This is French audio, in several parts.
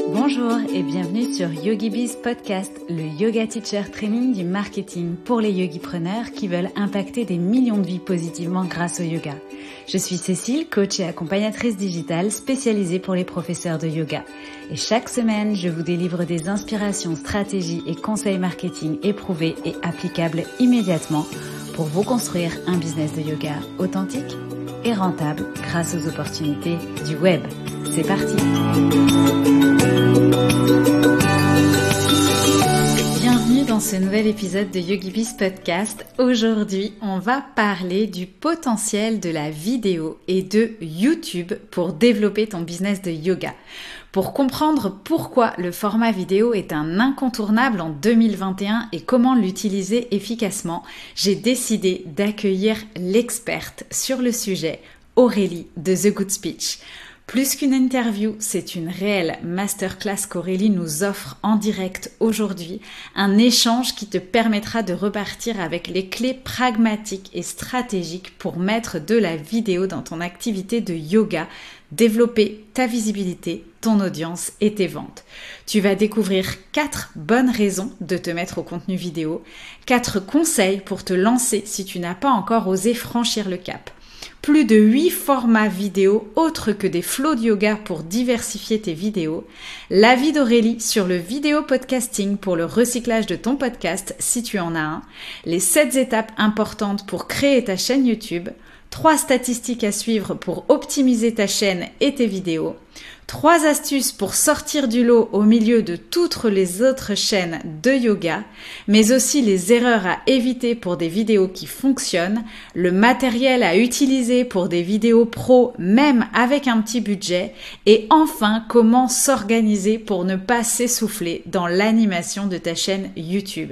Bonjour et bienvenue sur YogiBiz Podcast, le yoga teacher training du marketing pour les yogipreneurs qui veulent impacter des millions de vies positivement grâce au yoga. Je suis Cécile, coach et accompagnatrice digitale spécialisée pour les professeurs de yoga. Et chaque semaine, je vous délivre des inspirations, stratégies et conseils marketing éprouvés et applicables immédiatement pour vous construire un business de yoga authentique et rentable grâce aux opportunités du web. C'est parti! Bienvenue dans ce nouvel épisode de YogiBiz Podcast. Aujourd'hui, on va parler du potentiel de la vidéo et de YouTube pour développer ton business de yoga. Pour comprendre pourquoi le format vidéo est un incontournable en 2021 et comment l'utiliser efficacement, j'ai décidé d'accueillir l'experte sur le sujet, Aurélie de The Good Speech. Plus qu'une interview, c'est une réelle masterclass qu'Aurélie nous offre en direct aujourd'hui, un échange qui te permettra de repartir avec les clés pragmatiques et stratégiques pour mettre de la vidéo dans ton activité de yoga, développer ta visibilité, ton audience et tes ventes. Tu vas découvrir 4 bonnes raisons de te mettre au contenu vidéo, 4 conseils pour te lancer si tu n'as pas encore osé franchir le cap. Plus de 8 formats vidéo autres que des flows de yoga pour diversifier tes vidéos, l'avis d'Aurélie sur le vidéo podcasting pour le recyclage de ton podcast si tu en as un, les 7 étapes importantes pour créer ta chaîne YouTube, 3 statistiques à suivre pour optimiser ta chaîne et tes vidéos, 3 astuces pour sortir du lot au milieu de toutes les autres chaînes de yoga, mais aussi les erreurs à éviter pour des vidéos qui fonctionnent, le matériel à utiliser pour des vidéos pro même avec un petit budget, et enfin comment s'organiser pour ne pas s'essouffler dans l'animation de ta chaîne YouTube.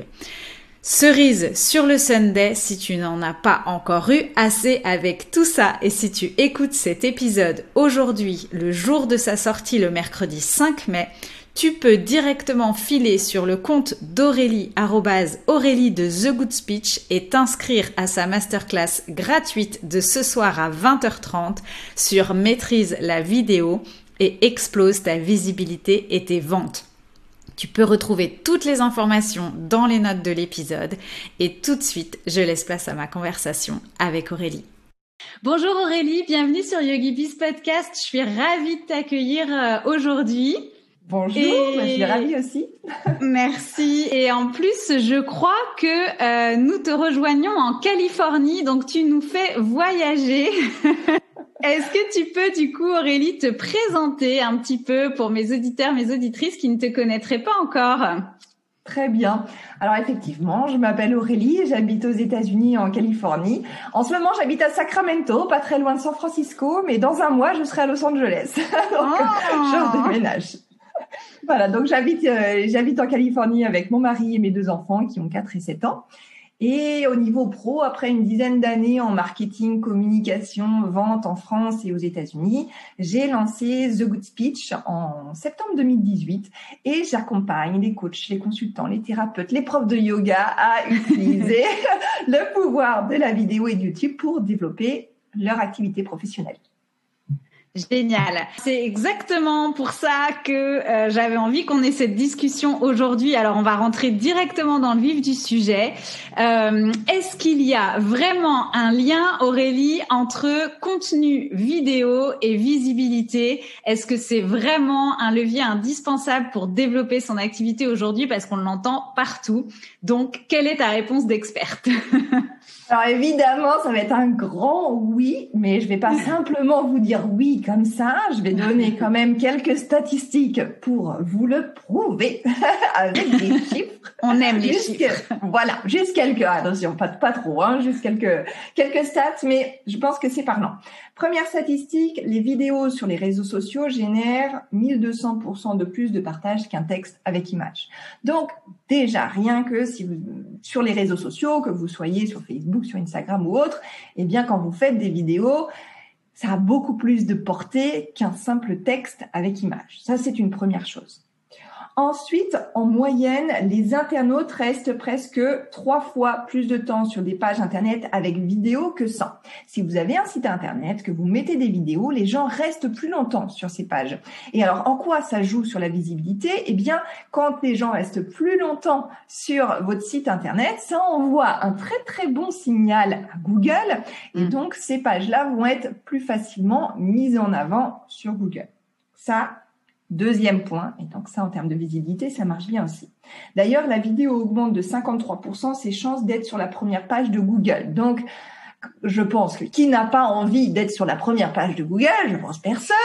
Cerise sur le sundae si tu n'en as pas encore eu assez avec tout ça et si tu écoutes cet épisode aujourd'hui, le jour de sa sortie le mercredi 5 mai, tu peux directement filer sur le compte d'Aurélie, @Aurélie de The Good Speech et t'inscrire à sa masterclass gratuite de ce soir à 20h30 sur Maîtrise la vidéo et explose ta visibilité et tes ventes. Tu peux retrouver toutes les informations dans les notes de l'épisode et tout de suite, je laisse place à ma conversation avec Aurélie. Bonjour Aurélie, bienvenue sur YogiBiz Podcast. Je suis ravie de t'accueillir aujourd'hui. Bonjour, je suis ravie aussi. Merci. Et en plus, je crois que nous te rejoignons en Californie, donc tu nous fais voyager. Est-ce que tu peux du coup, Aurélie, te présenter un petit peu pour mes auditeurs, mes auditrices qui ne te connaîtraient pas encore? Très bien. Alors effectivement, je m'appelle Aurélie, j'habite aux États-Unis, en Californie. En ce moment, j'habite à Sacramento, pas très loin de San Francisco, mais dans un mois, je serai à Los Angeles. Donc, je redéménage. Voilà, donc j'habite en Californie avec mon mari et mes 2 enfants qui ont 4 et 7 ans. Et au niveau pro, après une dizaine d'années en marketing, communication, vente en France et aux États-Unis, j'ai lancé The Good Speech en septembre 2018 et j'accompagne les coachs, les consultants, les thérapeutes, les profs de yoga à utiliser le pouvoir de la vidéo et de YouTube pour développer leur activité professionnelle. Génial. C'est exactement pour ça que j'avais envie qu'on ait cette discussion aujourd'hui. Alors, on va rentrer directement dans le vif du sujet. Est-ce qu'il y a vraiment un lien, Aurélie, entre contenu vidéo et visibilité? Est-ce que c'est vraiment un levier indispensable pour développer son activité aujourd'hui parce qu'on l'entend partout? Donc, quelle est ta réponse d'experte? Alors évidemment, ça va être un grand oui, mais je vais pas simplement vous dire oui comme ça. Je vais donner quand même quelques statistiques pour vous le prouver avec des chiffres. On aime les chiffres. Voilà, juste quelques, attention, pas trop, juste quelques stats, mais je pense que c'est parlant. Première statistique, les vidéos sur les réseaux sociaux génèrent 1200% de plus de partages qu'un texte avec image. Donc, déjà, rien que si vous, sur les réseaux sociaux, que vous soyez sur Facebook, sur Instagram ou autre, eh bien, quand vous faites des vidéos, ça a beaucoup plus de portée qu'un simple texte avec image. Ça, c'est une première chose. Ensuite, en moyenne, les internautes restent presque 3 fois plus de temps sur des pages Internet avec vidéo que sans. Si vous avez un site Internet, que vous mettez des vidéos, les gens restent plus longtemps sur ces pages. Et alors, en quoi ça joue sur la visibilité? Eh bien, quand les gens restent plus longtemps sur votre site Internet, ça envoie un très très bon signal à Google. Et donc, ces pages-là vont être plus facilement mises en avant sur Google. Ça, deuxième point, et donc ça en termes de visibilité, ça marche bien aussi. D'ailleurs, la vidéo augmente de 53% ses chances d'être sur la première page de Google. Donc, je pense que qui n'a pas envie d'être sur la première page de Google? Je pense personne.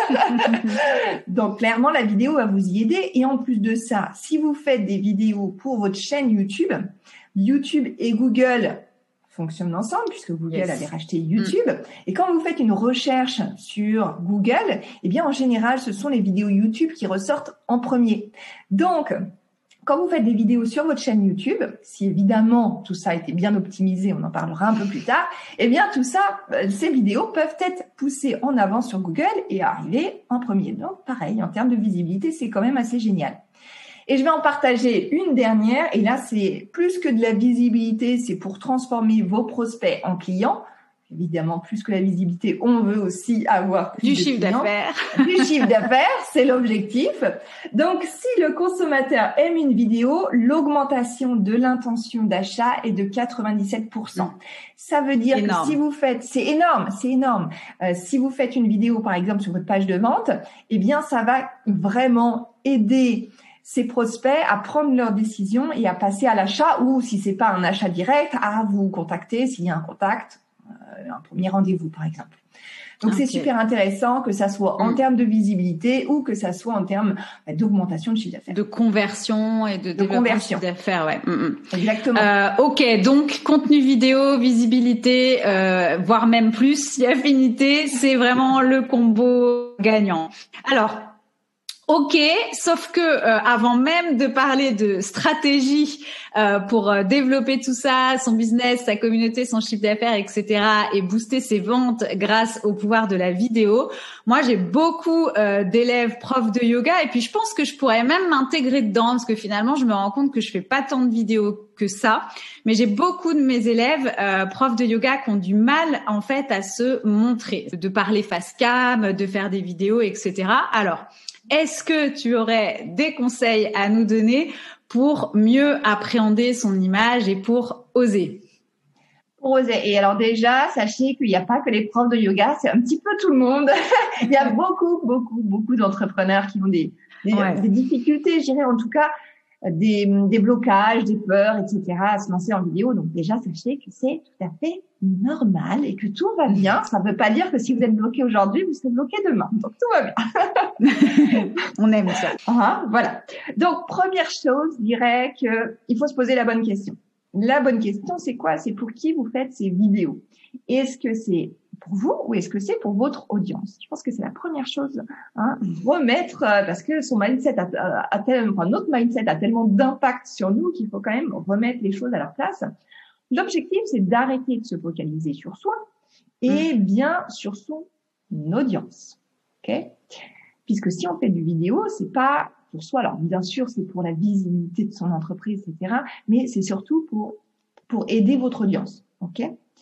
Donc, clairement, la vidéo va vous y aider. Et en plus de ça, si vous faites des vidéos pour votre chaîne YouTube, YouTube et Google fonctionnent ensemble puisque Google avait racheté YouTube. Et quand vous faites une recherche sur Google, eh bien, en général, ce sont les vidéos YouTube qui ressortent en premier. Donc, quand vous faites des vidéos sur votre chaîne YouTube, si évidemment tout ça a été bien optimisé, on en parlera un peu plus tard, eh bien, tout ça, ces vidéos peuvent être poussées en avant sur Google et arriver en premier. Donc, pareil, en termes de visibilité, c'est quand même assez génial. Et je vais en partager une dernière. Et là, c'est plus que de la visibilité, c'est pour transformer vos prospects en clients. Évidemment, plus que la visibilité, on veut aussi avoir plus du de chiffre clients. d'affaires. Du chiffre d'affaires, c'est l'objectif. Donc, si le consommateur aime une vidéo, l'augmentation de l'intention d'achat est de 97%. Ça veut dire que si vous faites, c'est énorme. Si vous faites une vidéo, par exemple, sur votre page de vente, eh bien, ça va vraiment aider ces prospects à prendre leurs décisions et à passer à l'achat, ou si c'est pas un achat direct, à vous contacter s'il y a un contact, un premier rendez-vous par exemple. Donc c'est super intéressant que ça soit en termes de visibilité ou que ça soit en termes d'augmentation de chiffre d'affaires. De conversion et de développement de chiffre d'affaires, ouais. Exactement. Ok, donc contenu vidéo, visibilité, voire même plus, affinité, c'est vraiment le combo gagnant. Alors, ok, sauf que avant même de parler de stratégie pour développer tout ça, son business, sa communauté, son chiffre d'affaires, etc., et booster ses ventes grâce au pouvoir de la vidéo, moi j'ai beaucoup d'élèves profs de yoga et puis je pense que je pourrais même m'intégrer dedans parce que finalement je me rends compte que je fais pas tant de vidéos que ça, mais j'ai beaucoup de mes élèves profs de yoga qui ont du mal en fait à se montrer, de parler face cam, de faire des vidéos, etc. Alors, est-ce que tu aurais des conseils à nous donner pour mieux appréhender son image et pour oser? Pour oser. Et alors déjà, sachez qu'il n'y a pas que les profs de yoga, c'est un petit peu tout le monde. Il y a beaucoup d'entrepreneurs qui ont des difficultés, je dirais en tout cas, des blocages, des peurs, etc. à se lancer en vidéo. Donc déjà, sachez que c'est tout à fait normal et que tout va bien. Ça ne veut pas dire que si vous êtes bloqué aujourd'hui, vous serez bloqué demain. Donc tout va bien. On aime ça. Voilà. Donc première chose, je dirais que il faut se poser la bonne question. La bonne question, c'est quoi? C'est pour qui vous faites ces vidéos? Est-ce que c'est pour vous ou est-ce que c'est pour votre audience? Je pense que c'est la première chose, remettre, parce que son mindset notre mindset a tellement d'impact sur nous qu'il faut quand même remettre les choses à leur place. L'objectif, c'est d'arrêter de se focaliser sur soi et bien sur son audience. Ok? Puisque si on fait du vidéo, c'est pas pour soi. Alors, bien sûr, c'est pour la visibilité de son entreprise, etc. Mais c'est surtout pour aider votre audience. Ok?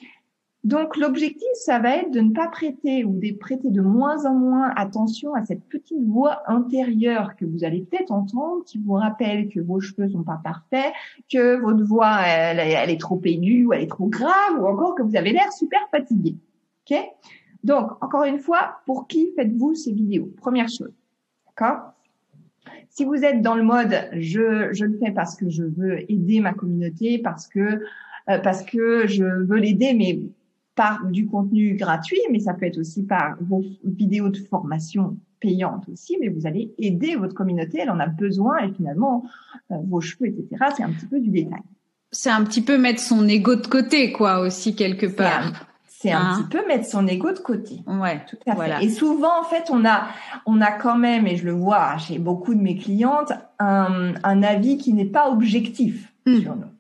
Donc, l'objectif, ça va être de ne pas prêter de moins en moins attention à cette petite voix intérieure que vous allez peut-être entendre, qui vous rappelle que vos cheveux sont pas parfaits, que votre voix, elle est trop aiguë ou elle est trop grave, ou encore que vous avez l'air super fatigué. Ok? Donc, encore une fois, pour qui faites-vous ces vidéos? Première chose. D'accord? Si vous êtes dans le mode, je le fais parce que je veux aider ma communauté, parce que je veux l'aider, mais par du contenu gratuit, mais ça peut être aussi par vos vidéos de formation payantes aussi, mais vous allez aider votre communauté, elle en a besoin, et finalement, vos cheveux, etc., c'est un petit peu du détail. C'est un petit peu mettre son ego de côté, quoi, aussi, quelque part. C'est un petit peu mettre son ego de côté. Ouais, tout à fait. Et souvent, en fait, on a quand même, et je le vois chez beaucoup de mes clientes, un avis qui n'est pas objectif sur nous.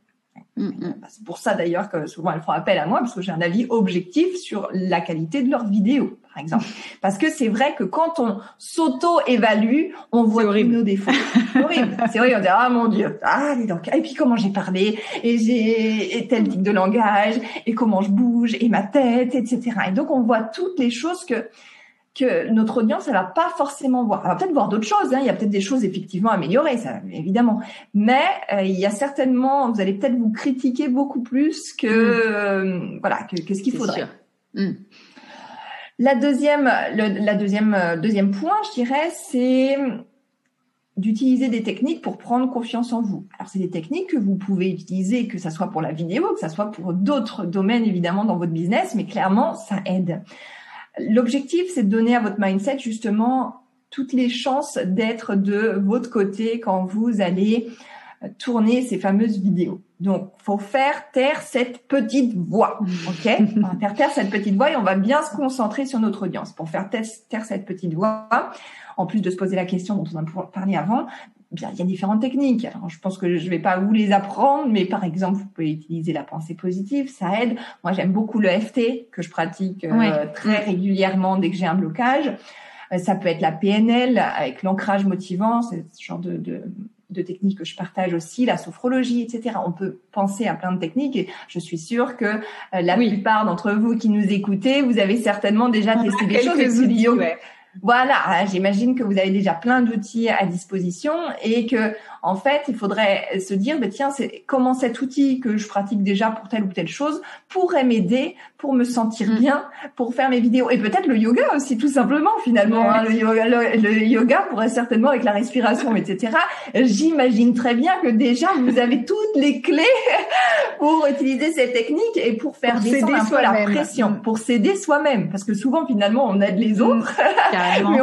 C'est pour ça d'ailleurs que souvent elles font appel à moi parce que j'ai un avis objectif sur la qualité de leurs vidéos, par par exemple. Parce que c'est vrai que quand on s'auto-évalue, on voit tous nos défauts. C'est horrible. C'est horrible. On dit, ah mon Dieu, ah dis donc, et puis comment j'ai parlé, et j'ai tel type de langage, et comment je bouge, et ma tête, etc. Et donc on voit toutes les choses que notre audience, elle va pas forcément voir. Elle va peut-être voir d'autres choses, hein. Il y a peut-être des choses effectivement à améliorer, ça, évidemment. Mais il y a certainement, vous allez peut-être vous critiquer beaucoup plus que que ce qu'il faudrait. Deuxième point, je dirais, c'est d'utiliser des techniques pour prendre confiance en vous. Alors, c'est des techniques que vous pouvez utiliser, que ça soit pour la vidéo, que ça soit pour d'autres domaines, évidemment, dans votre business, mais clairement, ça aide. L'objectif, c'est de donner à votre mindset justement toutes les chances d'être de votre côté quand vous allez tourner ces fameuses vidéos. Donc, faut faire taire cette petite voix, ok? On va faire taire cette petite voix et on va bien se concentrer sur notre audience. Pour faire taire cette petite voix, en plus de se poser la question dont on a parlé avant, bien, il y a différentes techniques. Alors, je pense que je vais pas vous les apprendre, mais par exemple, vous pouvez utiliser la pensée positive, ça aide. Moi, j'aime beaucoup le FT que je pratique très régulièrement dès que j'ai un blocage. Ça peut être la PNL avec l'ancrage motivant, c'est ce genre de techniques que je partage aussi, la sophrologie, etc. On peut penser à plein de techniques et je suis sûre que la plupart d'entre vous qui nous écoutez, vous avez certainement déjà testé des choses. Voilà, j'imagine que vous avez déjà plein d'outils à disposition et que, en fait, il faudrait se dire, tiens, c'est comment cet outil que je pratique déjà pour telle ou telle chose pourrait m'aider pour me sentir bien, pour faire mes vidéos. Et peut-être le yoga aussi, tout simplement, finalement. Hein, le yoga pourrait certainement, avec la respiration, etc. J'imagine très bien que déjà, vous avez toutes les clés pour utiliser ces techniques et pour faire descendre un peu la pression, pour s'aider soi-même. Parce que souvent, finalement, on aide les autres. Mais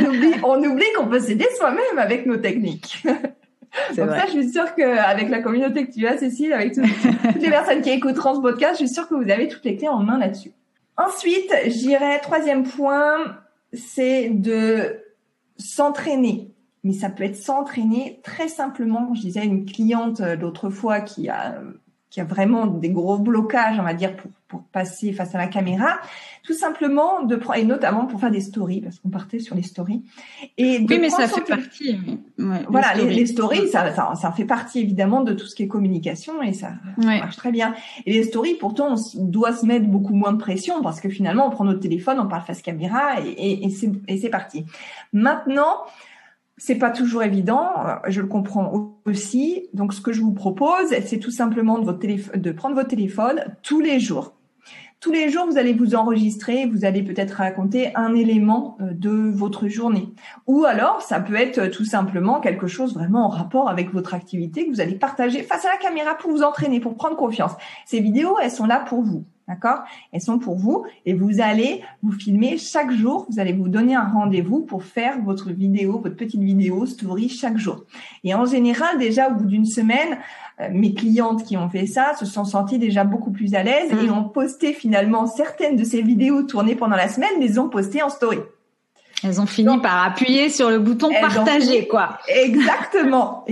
on oublie qu'on peut s'aider soi-même avec nos techniques. Donc ça, je suis sûre qu'avec la communauté que tu as, Cécile, avec toutes les personnes qui écouteront ce podcast, je suis sûre que vous avez toutes les clés en main là-dessus. Ensuite, j'irai, troisième point, c'est de s'entraîner. Mais ça peut être s'entraîner très simplement. Je disais à une cliente l'autre fois qui a vraiment des gros blocages, on va dire, pour passer face à la caméra, tout simplement et notamment pour faire des stories, parce qu'on partait sur les stories. Et oui, mais ça fait partie. Voilà, les stories, ça fait partie évidemment de tout ce qui est communication et ça marche très bien. Et les stories, pourtant, on doit se mettre beaucoup moins de pression parce que finalement, on prend notre téléphone, on parle face caméra et c'est parti. Maintenant, c'est pas toujours évident, je le comprends aussi. Donc, ce que je vous propose, c'est tout simplement de prendre votre téléphone tous les jours. Tous les jours, vous allez vous enregistrer, vous allez peut-être raconter un élément de votre journée. Ou alors, ça peut être tout simplement quelque chose vraiment en rapport avec votre activité que vous allez partager face à la caméra pour vous entraîner, pour prendre confiance. Ces vidéos, elles sont là pour vous. D'accord? Elles sont pour vous et vous allez vous filmer chaque jour. Vous allez vous donner un rendez-vous pour faire votre vidéo, votre petite vidéo story chaque jour. Et en général, déjà au bout d'une semaine, mes clientes qui ont fait ça se sont senties déjà beaucoup plus à l'aise et ont posté finalement certaines de ces vidéos tournées pendant la semaine, les ont postées en story. Elles ont fini par appuyer sur le bouton partager, quoi. Exactement.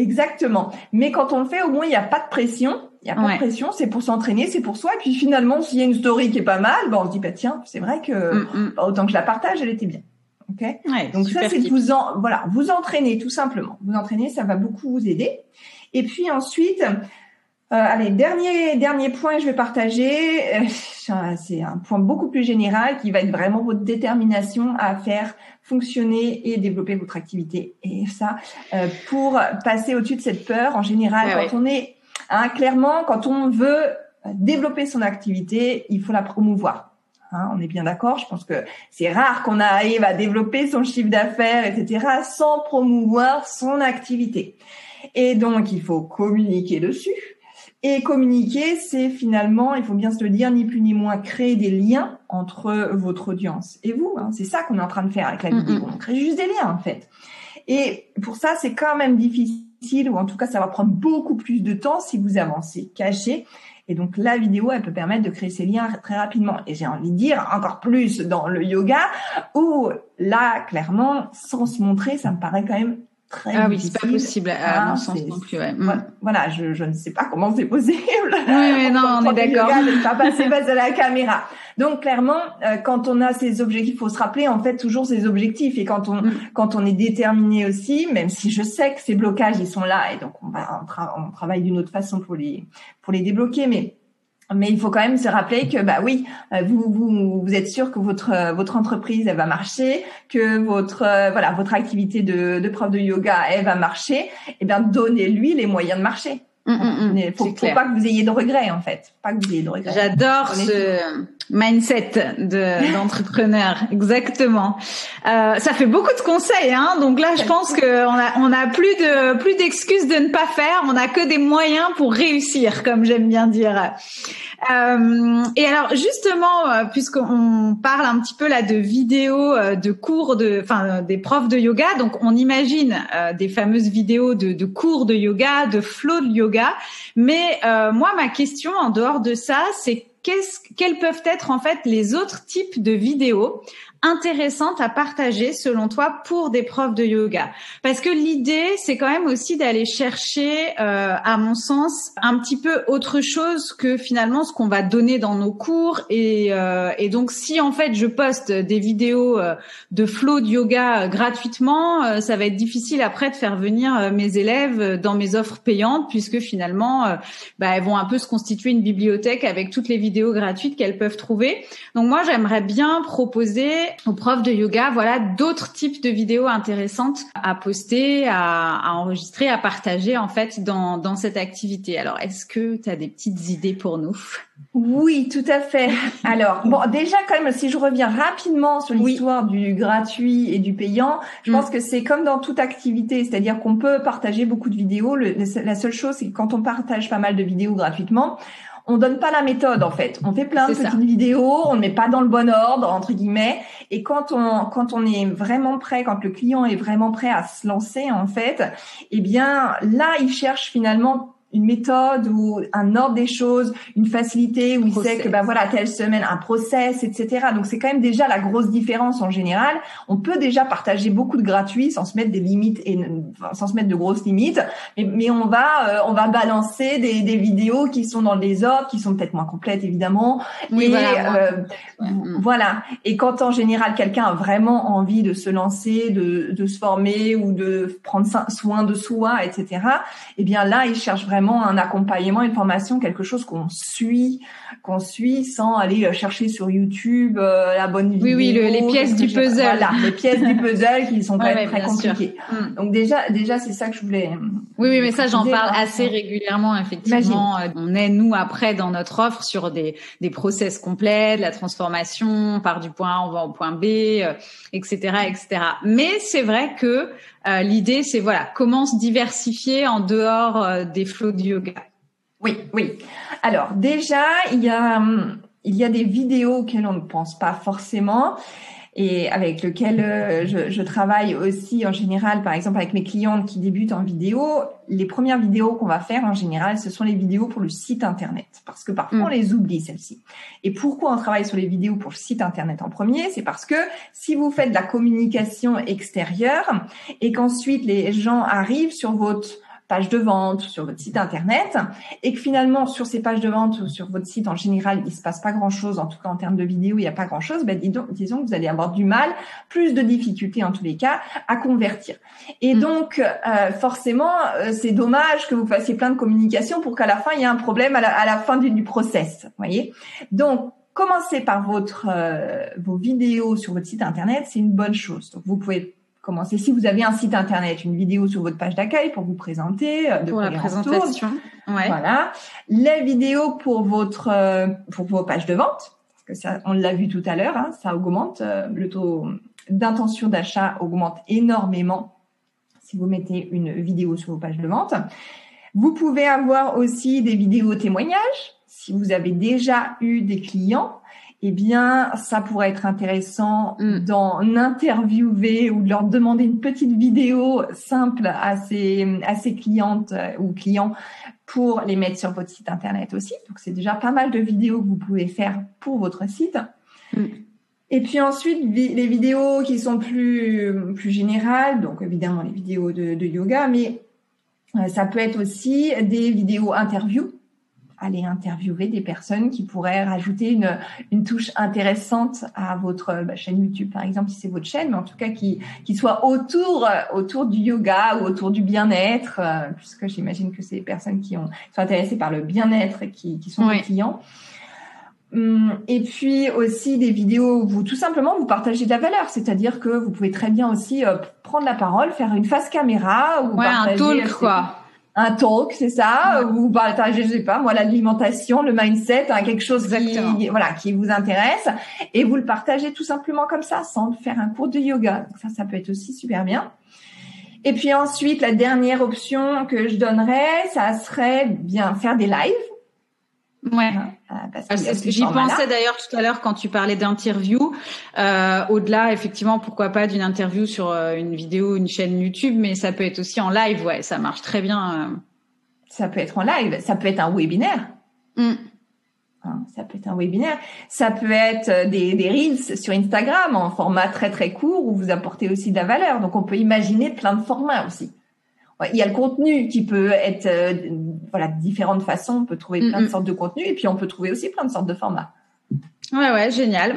Mais quand on le fait, au moins, il n'y a pas de pression. Il n'y a pas de pression, c'est pour s'entraîner, c'est pour soi. Et puis finalement, s'il y a une story qui est pas mal, on se dit, tiens, c'est vrai que autant que je la partage, elle était bien. Okay. Donc ça, c'est de vous entraîner tout simplement. Vous entraîner, ça va beaucoup vous aider. Et puis ensuite, dernier point que je vais partager, c'est un point beaucoup plus général qui va être vraiment votre détermination à faire fonctionner et développer votre activité. Et ça, pour passer au-dessus de cette peur, en général, on est clairement, quand on veut développer son activité, il faut la promouvoir. On est bien d'accord. Je pense que c'est rare qu'on arrive à développer son chiffre d'affaires, etc., sans promouvoir son activité. Et donc, il faut communiquer dessus. Et communiquer, c'est finalement, il faut bien se le dire, ni plus ni moins créer des liens entre votre audience et vous. C'est ça qu'on est en train de faire avec la vidéo. On crée juste des liens, en fait. Et pour ça, c'est quand même difficile, ou en tout cas, ça va prendre beaucoup plus de temps si vous avancez caché. Et donc, la vidéo, elle peut permettre de créer ces liens très rapidement. Et j'ai envie de dire encore plus dans le yoga, où là, clairement, sans se montrer, ça me paraît quand même très Ah difficile. Oui, c'est pas possible à mon sens non plus. Ouais. Voilà, je ne sais pas comment c'est possible. Oui, non, on est d'accord. Ne pas passer face à la caméra. Donc clairement, quand on a ces objectifs, il faut se rappeler en fait toujours ces objectifs. Et quand on est déterminé aussi, même si je sais que ces blocages ils sont là, et donc on travaille d'une autre façon pour les débloquer, mais il faut quand même se rappeler que vous êtes sûr que votre entreprise elle va marcher, que votre activité de prof de yoga elle va marcher. Et bien donnez-lui les moyens de marcher. Faut pas que vous ayez de regrets en fait. Pas que vous ayez de regrets. J'adore ce mindset d'entrepreneur, exactement. Ça fait beaucoup de conseils, hein. Donc là, je pense que on a plus d'excuses de ne pas faire. On a que des moyens pour réussir, comme j'aime bien dire. Et alors justement, puisqu'on parle un petit peu là de vidéos, de cours des profs de yoga, donc on imagine des fameuses vidéos de cours de yoga, de flow de yoga. Mais moi, ma question en dehors de ça, c'est quels peuvent être en fait les autres types de vidéos intéressantes à partager selon toi pour des profs de yoga? Parce que l'idée, c'est quand même aussi d'aller chercher, à mon sens, un petit peu autre chose que finalement ce qu'on va donner dans nos cours. Et donc, si en fait je poste des vidéos de flow de yoga gratuitement, ça va être difficile après de faire venir mes élèves dans mes offres payantes, puisque finalement, elles vont un peu se constituer une bibliothèque avec toutes les vidéos gratuites qu'elles peuvent trouver. Donc moi, j'aimerais bien proposer aux profs de yoga, d'autres types de vidéos intéressantes à poster, à enregistrer, à partager en fait dans cette activité. Alors, est-ce que tu as des petites idées pour nous? Oui, tout à fait. Alors, déjà quand même, si je reviens rapidement sur l'histoire du gratuit et du payant, je pense que c'est comme dans toute activité, c'est-à-dire qu'on peut partager beaucoup de vidéos. La seule chose, c'est que quand on partage pas mal de vidéos gratuitement, on donne pas la méthode en fait. On fait plein de petites vidéos, on ne met pas dans le bon ordre entre guillemets. Et quand on est vraiment prêt, quand le client est vraiment prêt à se lancer en fait, eh bien là il cherche finalement une méthode ou un ordre des choses, une facilité où il sait que telle semaine un process, etc. Donc c'est quand même déjà la grosse différence en général. On peut déjà partager beaucoup de gratuits sans se mettre des limites sans se mettre de grosses limites, mais on va balancer des vidéos qui sont dans le désordre, qui sont peut-être moins complètes évidemment. Voilà. Et quand en général quelqu'un a vraiment envie de se lancer, de se former ou de prendre soin de soi, etc. Eh bien là il cherche vraiment un accompagnement, une formation, quelque chose qu'on suit sans aller chercher sur YouTube la bonne vidéo. Oui, les pièces du puzzle. Voilà, les pièces du puzzle qui sont quand même très compliquées. Donc déjà, c'est ça que je voulais. Oui, mais ça, j'en parle assez régulièrement, effectivement. On est, nous, après, dans notre offre, sur des process complets, de la transformation, on part du point A, on va au point B, etc., etc. Mais c'est vrai que l'idée, c'est comment se diversifier en dehors des flows de yoga. Oui. Alors déjà, il y a des vidéos auxquelles on ne pense pas forcément et avec lesquelles je travaille aussi en général, par exemple avec mes clientes qui débutent en vidéo. Les premières vidéos qu'on va faire en général, ce sont les vidéos pour le site internet, parce que parfois on les oublie celles-ci. Et pourquoi on travaille sur les vidéos pour le site internet en premier? C'est parce que si vous faites de la communication extérieure et qu'ensuite les gens arrivent sur votre page de vente, sur votre site internet, et que finalement sur ces pages de vente ou sur votre site en général il se passe pas grand chose, en tout cas en termes de vidéos il n'y a pas grand chose, disons que vous allez avoir du mal, plus de difficultés en tous les cas à convertir. Et donc forcément c'est dommage que vous fassiez plein de communication pour qu'à la fin il y ait un problème à la fin du process, voyez. Donc commencez par vos vidéos sur votre site internet, c'est une bonne chose. Donc vous pouvez commencer, si vous avez un site internet, une vidéo sur votre page d'accueil pour vous présenter, pour la présentation. Ouais. Voilà. Les vidéos pour vos pages de vente, parce que ça, on l'a vu tout à l'heure, ça augmente, le taux d'intention d'achat augmente énormément si vous mettez une vidéo sur vos pages de vente. Vous pouvez avoir aussi des vidéos témoignages. Si vous avez déjà eu des clients, eh bien, ça pourrait être intéressant d'en interviewer ou de leur demander une petite vidéo simple à ces clientes ou clients pour les mettre sur votre site internet aussi. Donc, c'est déjà pas mal de vidéos que vous pouvez faire pour votre site. Et puis ensuite, les vidéos qui sont plus générales, donc évidemment les vidéos de yoga, mais ça peut être aussi des vidéos interviews. Aller interviewer des personnes qui pourraient rajouter une touche intéressante à votre chaîne YouTube, par exemple, si c'est votre chaîne, mais en tout cas qui soit autour du yoga ou autour du bien-être, puisque j'imagine que c'est des personnes qui sont intéressées par le bien-être et qui sont des clients. Et puis aussi des vidéos où tout simplement vous partagez de la valeur, c'est-à-dire que vous pouvez très bien aussi prendre la parole, faire une face caméra ou un talk quoi. Un talk, c'est ça. Vous partagez, je sais pas, moi, l'alimentation, le mindset, quelque chose qui vous intéresse, et vous le partagez tout simplement comme ça, sans faire un cours de yoga. Donc ça peut être aussi super bien. Et puis ensuite, la dernière option que je donnerais, ça serait bien faire des lives. Ouais. J'y pensais d'ailleurs tout à l'heure quand tu parlais d'interview. Au-delà, effectivement, pourquoi pas d'une interview sur une vidéo, une chaîne YouTube, mais ça peut être aussi en live. Ouais, ça marche très bien. Ça peut être en live, ça peut être un webinaire. Ça peut être un webinaire. Ça peut être des reels sur Instagram en format très très court où vous apportez aussi de la valeur. Donc on peut imaginer plein de formats aussi. Il y a le contenu qui peut être de différentes façons. On peut trouver plein de sortes de contenus et puis on peut trouver aussi plein de sortes de formats. Ouais, génial.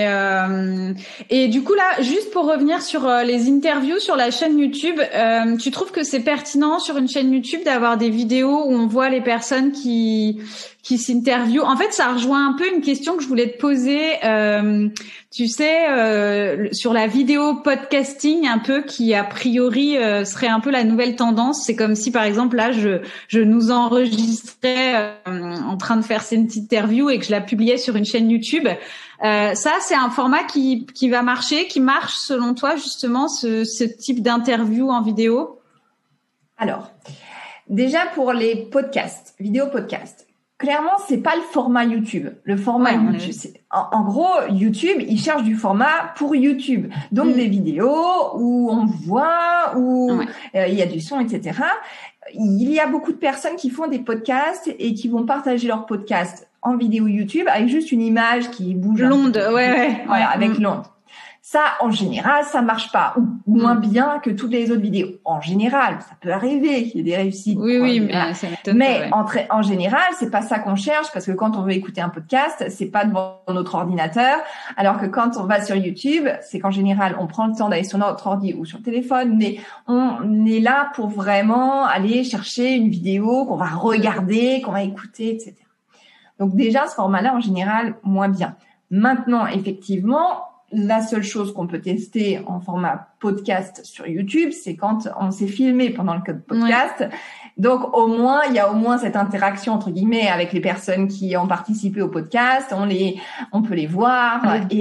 Et du coup là, juste pour revenir sur les interviews sur la chaîne YouTube, tu trouves que c'est pertinent sur une chaîne YouTube d'avoir des vidéos où on voit les personnes qui s'interviewent? En fait, ça rejoint un peu une question que je voulais te poser. Tu sais, sur la vidéo podcasting, un peu qui a priori serait un peu la nouvelle tendance. C'est comme si, par exemple, là, je nous enregistrais en train de faire cette interview et que je la publiais sur une chaîne YouTube. Ça, c'est un format qui va marcher, qui marche selon toi justement ce type d'interview en vidéo? Alors, déjà pour les podcasts, vidéo podcasts. Clairement, c'est pas le format YouTube. Le format YouTube, en gros, YouTube, il cherche du format pour YouTube. Donc des vidéos où on voit, où il y a du son, etc. Il y a beaucoup de personnes qui font des podcasts et qui vont partager leurs podcasts en vidéo YouTube avec juste une image qui bouge. L'onde, avec l'onde. Ça, en général, ça marche pas, ou moins bien que toutes les autres vidéos. En général, ça peut arriver qu'il y ait des réussites. Mais en général, c'est pas ça qu'on cherche, parce que quand on veut écouter un podcast, c'est pas devant notre ordinateur, alors que quand on va sur YouTube, c'est qu'en général, on prend le temps d'aller sur notre ordi ou sur le téléphone, mais on est là pour vraiment aller chercher une vidéo qu'on va regarder, qu'on va écouter, etc. Donc déjà, ce format-là, en général, moins bien. Maintenant, effectivement, la seule chose qu'on peut tester en format podcast sur YouTube, c'est quand on s'est filmé pendant le podcast. Donc, il y a au moins cette interaction, entre guillemets, avec les personnes qui ont participé au podcast. On peut les voir.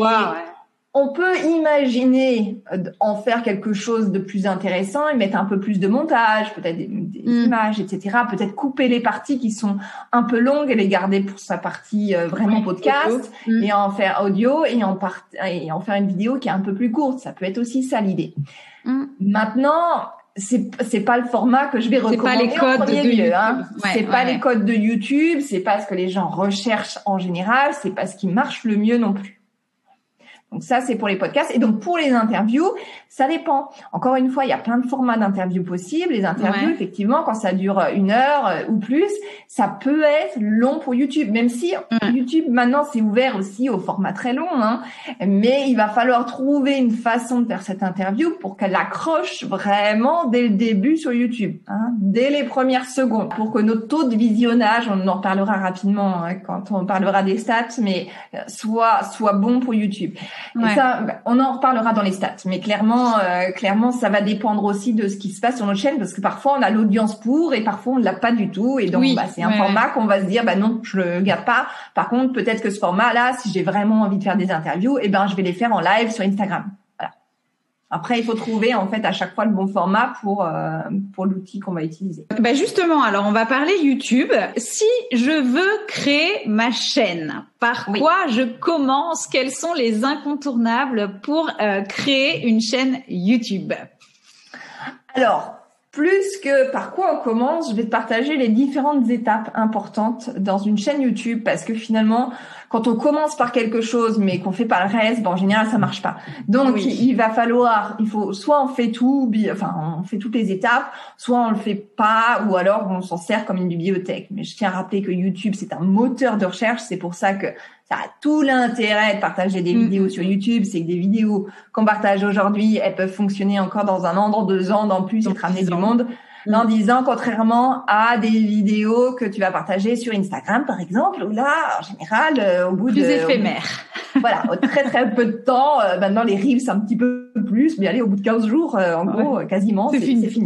On peut imaginer en faire quelque chose de plus intéressant et mettre un peu plus de montage, peut-être des images, etc. Peut-être couper les parties qui sont un peu longues et les garder pour sa partie vraiment podcast et en faire audio et en faire une vidéo qui est un peu plus courte. Ça peut être aussi ça l'idée. Maintenant, c'est pas le format que je vais recommander en premier lieu. C'est pas les codes de YouTube, c'est pas ce que les gens recherchent en général, c'est pas ce qui marche le mieux non plus. Donc ça, c'est pour les podcasts. Et donc, pour les interviews, ça dépend. Encore une fois, il y a plein de formats d'interviews possibles. Les interviews, effectivement, quand ça dure 1 heure ou plus, ça peut être long pour YouTube. Même si YouTube, maintenant, c'est ouvert aussi au format très long. Mais il va falloir trouver une façon de faire cette interview pour qu'elle accroche vraiment dès le début sur YouTube. Dès les premières secondes. Pour que notre taux de visionnage, on en reparlera rapidement quand on parlera des stats, mais soit bon pour YouTube. Et ça, on en reparlera dans les stats, mais clairement, ça va dépendre aussi de ce qui se passe sur notre chaîne, parce que parfois on a l'audience pour et parfois on l'a pas du tout, et donc c'est un format qu'on va se dire non, je le garde pas. Par contre, peut-être que ce format-là, si j'ai vraiment envie de faire des interviews, je vais les faire en live sur Instagram. Voilà. Après, il faut trouver en fait à chaque fois le bon format pour l'outil qu'on va utiliser. Justement, alors on va parler YouTube. Si je veux créer ma chaîne, par quoi je commence? Quels sont les incontournables pour créer une chaîne YouTube? Alors, Plus que par quoi on commence, je vais te partager les différentes étapes importantes dans une chaîne YouTube, parce que finalement, quand on commence par quelque chose mais qu'on fait pas le reste, en général ça marche pas. Donc il faut soit on fait on fait toutes les étapes, soit on le fait pas, ou alors on s'en sert comme une bibliothèque. Mais je tiens à rappeler que YouTube c'est un moteur de recherche, c'est pour ça que ça a tout l'intérêt de partager des vidéos sur YouTube. C'est que des vidéos qu'on partage aujourd'hui, elles peuvent fonctionner encore dans 1 an, dans 2 ans, dans plus, et te ramener du monde. Dans 10 ans, contrairement à des vidéos que tu vas partager sur Instagram, par exemple, où là, en général, au bout plus éphémère. Voilà, très très peu de temps. Maintenant, les reels, c'est un petit peu plus, mais allez, au bout de 15 jours, en gros, quasiment, c'est fini.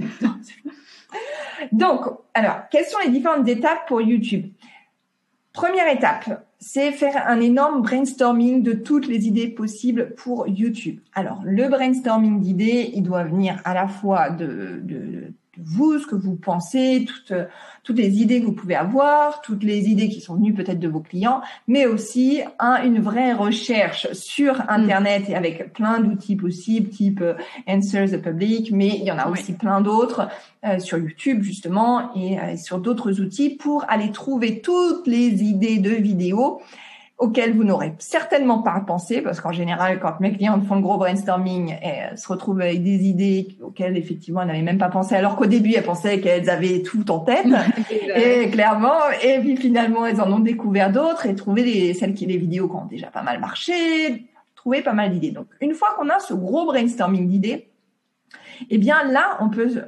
Donc, alors, quelles sont les différentes étapes pour YouTube? Première étape, c'est faire un énorme brainstorming de toutes les idées possibles pour YouTube. Alors, le brainstorming d'idées, il doit venir à la fois de vous, ce que vous pensez, toutes les idées que vous pouvez avoir, toutes les idées qui sont venues peut-être de vos clients, mais aussi une vraie recherche sur Internet et avec plein d'outils possibles, type Answer the Public, mais il y en a aussi plein d'autres sur YouTube justement et sur d'autres outils pour aller trouver toutes les idées de vidéos auxquelles vous n'aurez certainement pas pensé, parce qu'en général, quand mes clients font le gros brainstorming, elles se retrouvent avec des idées auxquelles effectivement elles n'avaient même pas pensé, alors qu'au début elles pensaient qu'elles avaient tout en tête, et clairement, et puis finalement elles en ont découvert d'autres et trouvé les vidéos qui ont déjà pas mal marché, trouvé pas mal d'idées. Donc une fois qu'on a ce gros brainstorming d'idées, eh bien là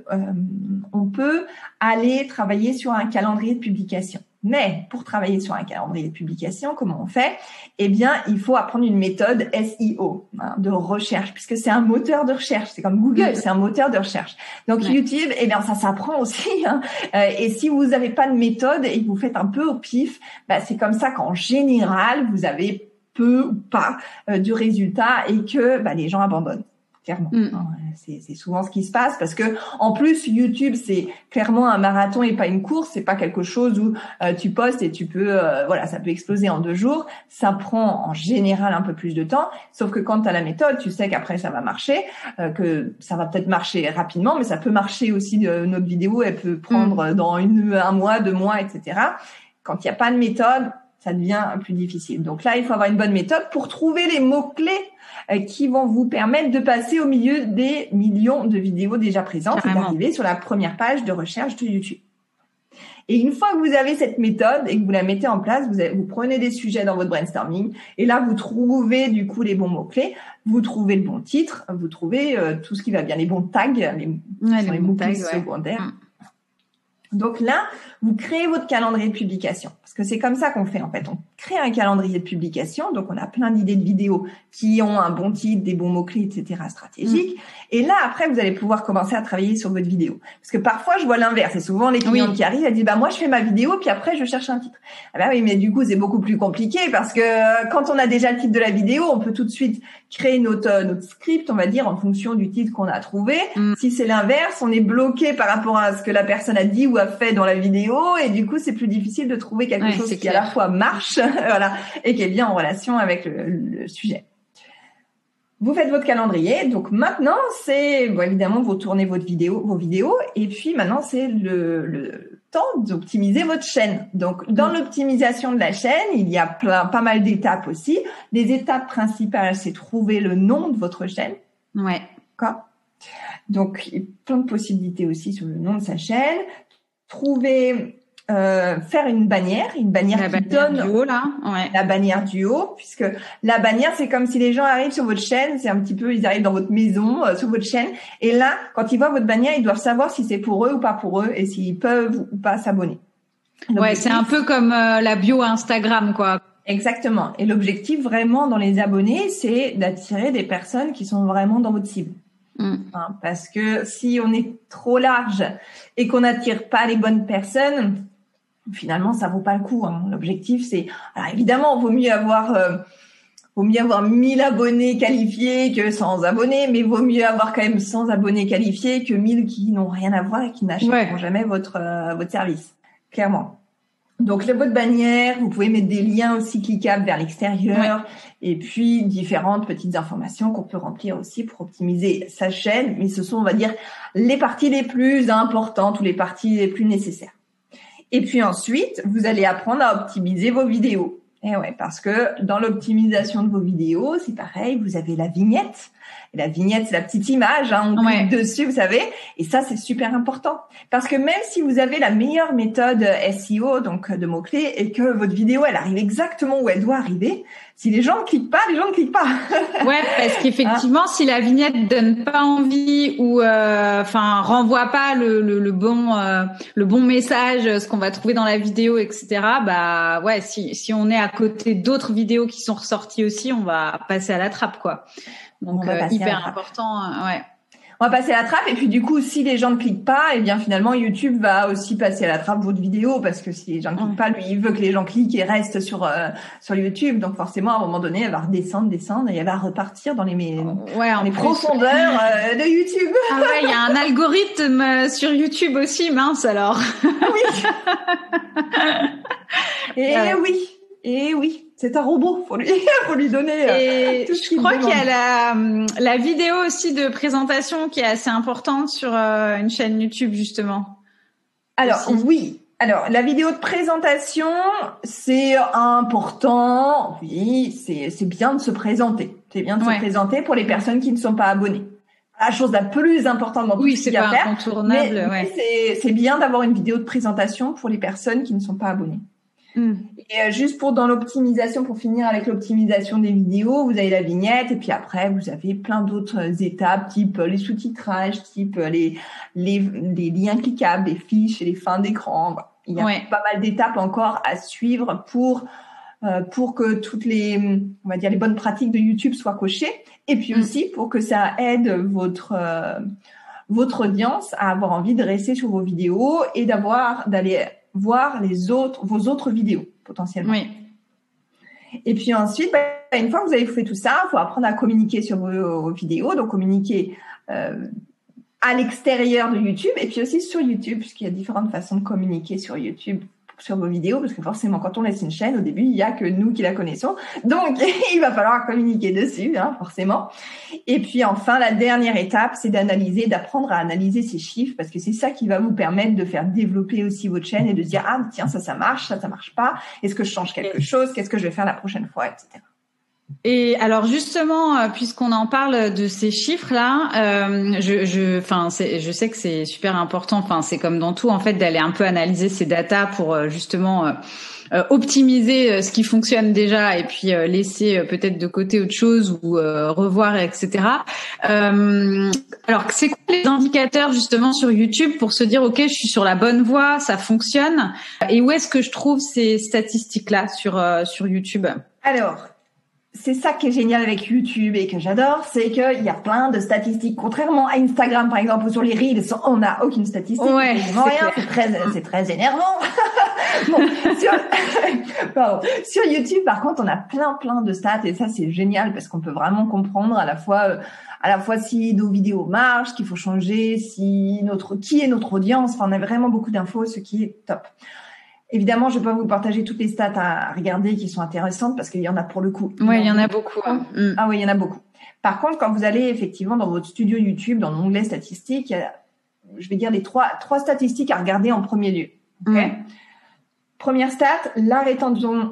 on peut aller travailler sur un calendrier de publication. Mais pour travailler sur un calendrier de publication, comment on fait? Eh bien, il faut apprendre une méthode SEO, de recherche, puisque c'est un moteur de recherche. C'est comme Google, c'est un moteur de recherche. Donc YouTube, eh bien, ça s'apprend aussi. Et si vous n'avez pas de méthode et que vous faites un peu au pif, c'est comme ça qu'en général, vous avez peu ou pas de résultats et que les gens abandonnent. Clairement. C'est souvent ce qui se passe parce que en plus YouTube c'est clairement un marathon et pas une course. C'est pas quelque chose où tu postes et tu peux ça peut exploser en 2 jours. Ça prend en général un peu plus de temps. Sauf que quand tu as la méthode, tu sais qu'après ça va marcher, que ça va peut-être marcher rapidement, mais ça peut marcher aussi. Notre vidéo, elle peut prendre dans 1 mois, 2 mois, etc. Quand il n'y a pas de méthode, ça devient plus difficile. Donc là, il faut avoir une bonne méthode pour trouver les mots-clés qui vont vous permettre de passer au milieu des millions de vidéos déjà présentes et d'arriver sur la première page de recherche de YouTube. Et une fois que vous avez cette méthode et que vous la mettez en place, vous prenez des sujets dans votre brainstorming et là, vous trouvez du coup les bons mots-clés, vous trouvez le bon titre, vous trouvez tout ce qui va bien, les bons tags, les mots-clés secondaires. Donc là, vous créez votre calendrier de publication. Parce que c'est comme ça qu'on fait, en fait. On crée un calendrier de publication. Donc, on a plein d'idées de vidéos qui ont un bon titre, des bons mots-clés, etc., stratégiques. Et là, après, vous allez pouvoir commencer à travailler sur votre vidéo. Parce que parfois, je vois l'inverse. C'est souvent les clients qui arrivent, elles disent, moi, je fais ma vidéo, puis après, je cherche un titre. Ah oui, mais du coup, c'est beaucoup plus compliqué parce que quand on a déjà le titre de la vidéo, on peut tout de suite créer notre script, on va dire, en fonction du titre qu'on a trouvé. Si c'est l'inverse, on est bloqué par rapport à ce que la personne a dit ou a fait dans la vidéo, et du coup c'est plus difficile de trouver quelque chose qui à la fois marche et qui est bien en relation avec le sujet. Vous faites votre calendrier, donc maintenant c'est évidemment vous tournez vos vidéos, et puis maintenant c'est le temps d'optimiser votre chaîne. Donc dans l'optimisation de la chaîne, il y a pas mal d'étapes aussi. Les étapes principales, c'est trouver le nom de votre chaîne. D'accord. Donc il y a plein de possibilités aussi sur le nom de sa chaîne. Faire une bannière qui donne du haut, là. La bannière du haut, puisque la bannière, c'est comme si les gens arrivent sur votre chaîne, c'est un petit peu, ils arrivent dans votre maison, sur votre chaîne, et là, quand ils voient votre bannière, ils doivent savoir si c'est pour eux ou pas pour eux, et s'ils peuvent ou pas s'abonner. C'est un peu comme la bio Instagram, quoi. Exactement. Et l'objectif, vraiment, dans les abonnés, c'est d'attirer des personnes qui sont vraiment dans votre cible. Parce que si on est trop large et qu'on n'attire pas les bonnes personnes, finalement ça vaut pas le coup. L'objectif c'est, alors évidemment, vaut mieux avoir 1000 abonnés qualifiés que 100 abonnés, mais vaut mieux avoir quand même 100 abonnés qualifiés que 1000 qui n'ont rien à voir et qui n'achèteront jamais votre service. Clairement. Donc, votre bannière, vous pouvez mettre des liens aussi cliquables vers l'extérieur et puis différentes petites informations qu'on peut remplir aussi pour optimiser sa chaîne. Mais ce sont, on va dire, les parties les plus importantes ou les parties les plus nécessaires. Et puis ensuite, vous allez apprendre à optimiser vos vidéos. Et ouais, parce que dans l'optimisation de vos vidéos, c'est pareil, vous avez la vignette. Et la vignette, c'est la petite image, on clique dessus, vous savez. Et ça, c'est super important. Parce que même si vous avez la meilleure méthode SEO, donc de mots-clés, et que votre vidéo, elle arrive exactement où elle doit arriver, si les gens ne cliquent pas, les gens ne cliquent pas. Ouais, parce qu'effectivement, si la vignette donne pas envie ou renvoie pas le bon message, ce qu'on va trouver dans la vidéo, etc. Bah ouais, si on est à côté d'autres vidéos qui sont ressorties aussi, on va passer à la trappe, quoi. Donc hyper important, ouais. On va passer à la trappe et puis du coup, si les gens ne cliquent pas, eh bien finalement YouTube va aussi passer à la trappe votre vidéo parce que si les gens ne cliquent pas, lui il veut que les gens cliquent et restent sur YouTube. Donc forcément, à un moment donné, elle va redescendre et elle va repartir dans les profondeurs de YouTube. Ah ouais, il y a un algorithme sur YouTube aussi, mince alors. Oui. Et oui. C'est un robot, faut lui donner tout ce qu'il demande. Je crois qu'il y a la vidéo aussi de présentation qui est assez importante sur une chaîne YouTube justement. Alors oui, la vidéo de présentation, c'est important. Oui, c'est bien de se présenter. C'est bien de se présenter pour les personnes qui ne sont pas abonnées. La chose la plus importante dans tout ce qu'il y a à faire. Incontournable, mais c'est bien d'avoir une vidéo de présentation pour les personnes qui ne sont pas abonnées. Et juste dans l'optimisation, pour finir avec l'optimisation des vidéos, vous avez la vignette et puis après vous avez plein d'autres étapes, type les sous-titrages, type les liens cliquables, les fiches et les fins d'écran. Il y a pas mal d'étapes encore à suivre pour que toutes les bonnes pratiques de YouTube soient cochées et puis aussi pour que ça aide votre audience à avoir envie de rester sur vos vidéos et d'aller voir vos autres vidéos potentiellement. Oui. Et puis ensuite, une fois que vous avez fait tout ça, il faut apprendre à communiquer sur vos vidéos, donc communiquer à l'extérieur de YouTube et puis aussi sur YouTube, puisqu'il y a différentes façons de communiquer sur YouTube, sur vos vidéos, parce que forcément, quand on laisse une chaîne, au début, il y a que nous qui la connaissons. Donc, il va falloir communiquer dessus, forcément. Et puis, enfin, la dernière étape, c'est d'apprendre à analyser ces chiffres, parce que c'est ça qui va vous permettre de faire développer aussi votre chaîne et de se dire, ah, tiens, ça marche, ça marche pas. Est-ce que je change quelque chose? Qu'est-ce que je vais faire la prochaine fois, etc. Et alors justement, puisqu'on en parle de ces chiffres-là, je sais que c'est super important. Enfin, c'est comme dans tout en fait d'aller un peu analyser ces datas pour justement optimiser ce qui fonctionne déjà et puis laisser peut-être de côté autre chose ou revoir, etc. Alors, c'est quoi les indicateurs justement sur YouTube pour se dire ok, je suis sur la bonne voie, ça fonctionne. Et où est-ce que je trouve ces statistiques-là sur YouTube? Alors, c'est ça qui est génial avec YouTube et que j'adore, c'est qu'il y a plein de statistiques. Contrairement à Instagram, par exemple, ou sur les Reels, on n'a aucune statistique. Ouais, c'est très énervant. Sur YouTube, par contre, on a plein de stats et ça, c'est génial parce qu'on peut vraiment comprendre à la fois si nos vidéos marchent, ce qu'il faut changer, qui est notre audience. Enfin, on a vraiment beaucoup d'infos, ce qui est top. Évidemment, je vais pas vous partager toutes les stats à regarder qui sont intéressantes parce qu'il y en a pour le coup. Oui, il y en a beaucoup. Ah oui, il y en a beaucoup. Par contre, quand vous allez effectivement dans votre studio YouTube, dans l'onglet statistiques, il y a, je vais dire les trois statistiques à regarder en premier lieu. Okay. Première stat, la rétention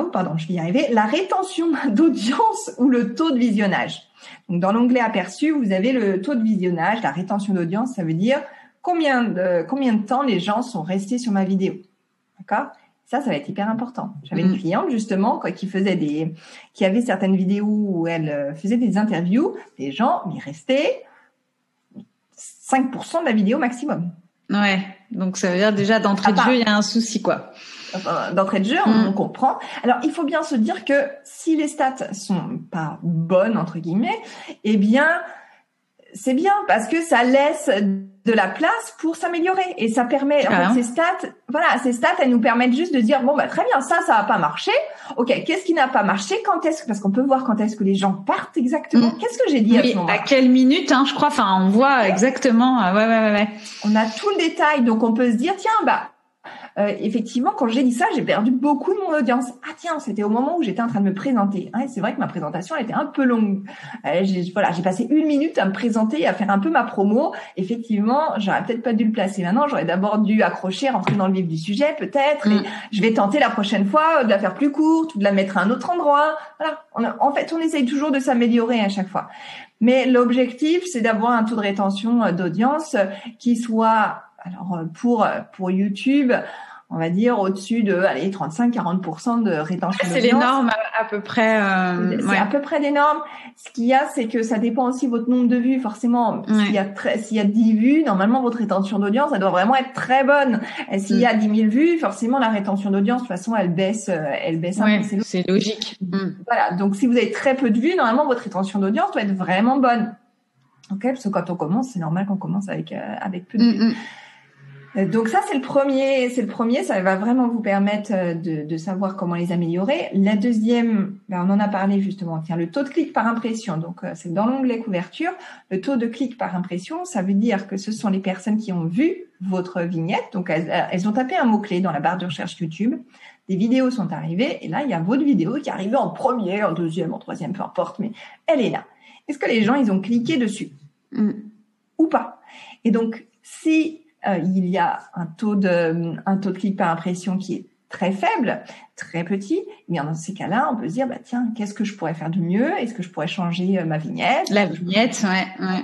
d'audience ou le taux de visionnage. Donc, dans l'onglet aperçu, vous avez le taux de visionnage, la rétention d'audience, ça veut dire combien de temps les gens sont restés sur ma vidéo. D'accord? Ça va être hyper important. J'avais une cliente, justement, qui avait certaines vidéos où elle faisait des interviews. Les gens y restaient 5% de la vidéo maximum. Ouais. Donc, ça veut dire déjà d'entrée de jeu, il y a un souci, quoi. D'entrée de jeu, on comprend. Alors, il faut bien se dire que si les stats sont pas bonnes, entre guillemets, eh bien, c'est bien parce que ça laisse de la place pour s'améliorer et ça permet ces stats elles nous permettent juste de dire très bien, ça va pas marcher. OK, qu'est-ce qui n'a pas marché, parce qu'on peut voir quand est-ce que les gens partent exactement. Qu'est-ce que j'ai dit à ce moment-là? À quelle minute je crois, on voit exactement. Ouais. On a tout le détail, donc on peut se dire tiens effectivement, quand j'ai dit ça, j'ai perdu beaucoup de mon audience. Ah tiens, c'était au moment où j'étais en train de me présenter. Ouais, c'est vrai que ma présentation elle était un peu longue. J'ai passé 1 minute à me présenter et à faire un peu ma promo. Effectivement, j'aurais peut-être pas dû le placer maintenant. J'aurais d'abord dû accrocher, rentrer dans le vif du sujet peut-être. Et je vais tenter la prochaine fois de la faire plus courte ou de la mettre à un autre endroit. Voilà. En fait, on essaye toujours de s'améliorer à chaque fois. Mais l'objectif, c'est d'avoir un taux de rétention d'audience qui soit, alors pour YouTube, on va dire au-dessus de 35-40% de rétention d'audience. C'est les normes à peu près. C'est à peu près des normes. Ce qu'il y a, c'est que ça dépend aussi de votre nombre de vues. Forcément, s'il y a 10 vues, normalement votre rétention d'audience, elle doit vraiment être très bonne. Et s'il y a 10 000 vues, forcément la rétention d'audience, de toute façon, elle baisse un peu. C'est logique. Voilà. Donc si vous avez très peu de vues, normalement votre rétention d'audience doit être vraiment bonne. Ok, parce que quand on commence, c'est normal qu'on commence avec peu de vues. Donc ça, c'est le premier, ça va vraiment vous permettre de savoir comment les améliorer. La deuxième, on en a parlé justement, le taux de clic par impression. Donc c'est dans l'onglet couverture. Le taux de clic par impression, ça veut dire que ce sont les personnes qui ont vu votre vignette. Donc elles ont tapé un mot-clé dans la barre de recherche YouTube. Des vidéos sont arrivées et là, il y a votre vidéo qui est arrivée en premier, en deuxième, en troisième, peu importe, mais elle est là. Est-ce que les gens, ils ont cliqué dessus ou pas? Et donc, si il y a un taux de clic par impression qui est très faible, très petit, eh bien dans ces cas-là, on peut se dire tiens, qu'est-ce que je pourrais faire de mieux? Est-ce que je pourrais changer ma vignette? La vignette, ouais.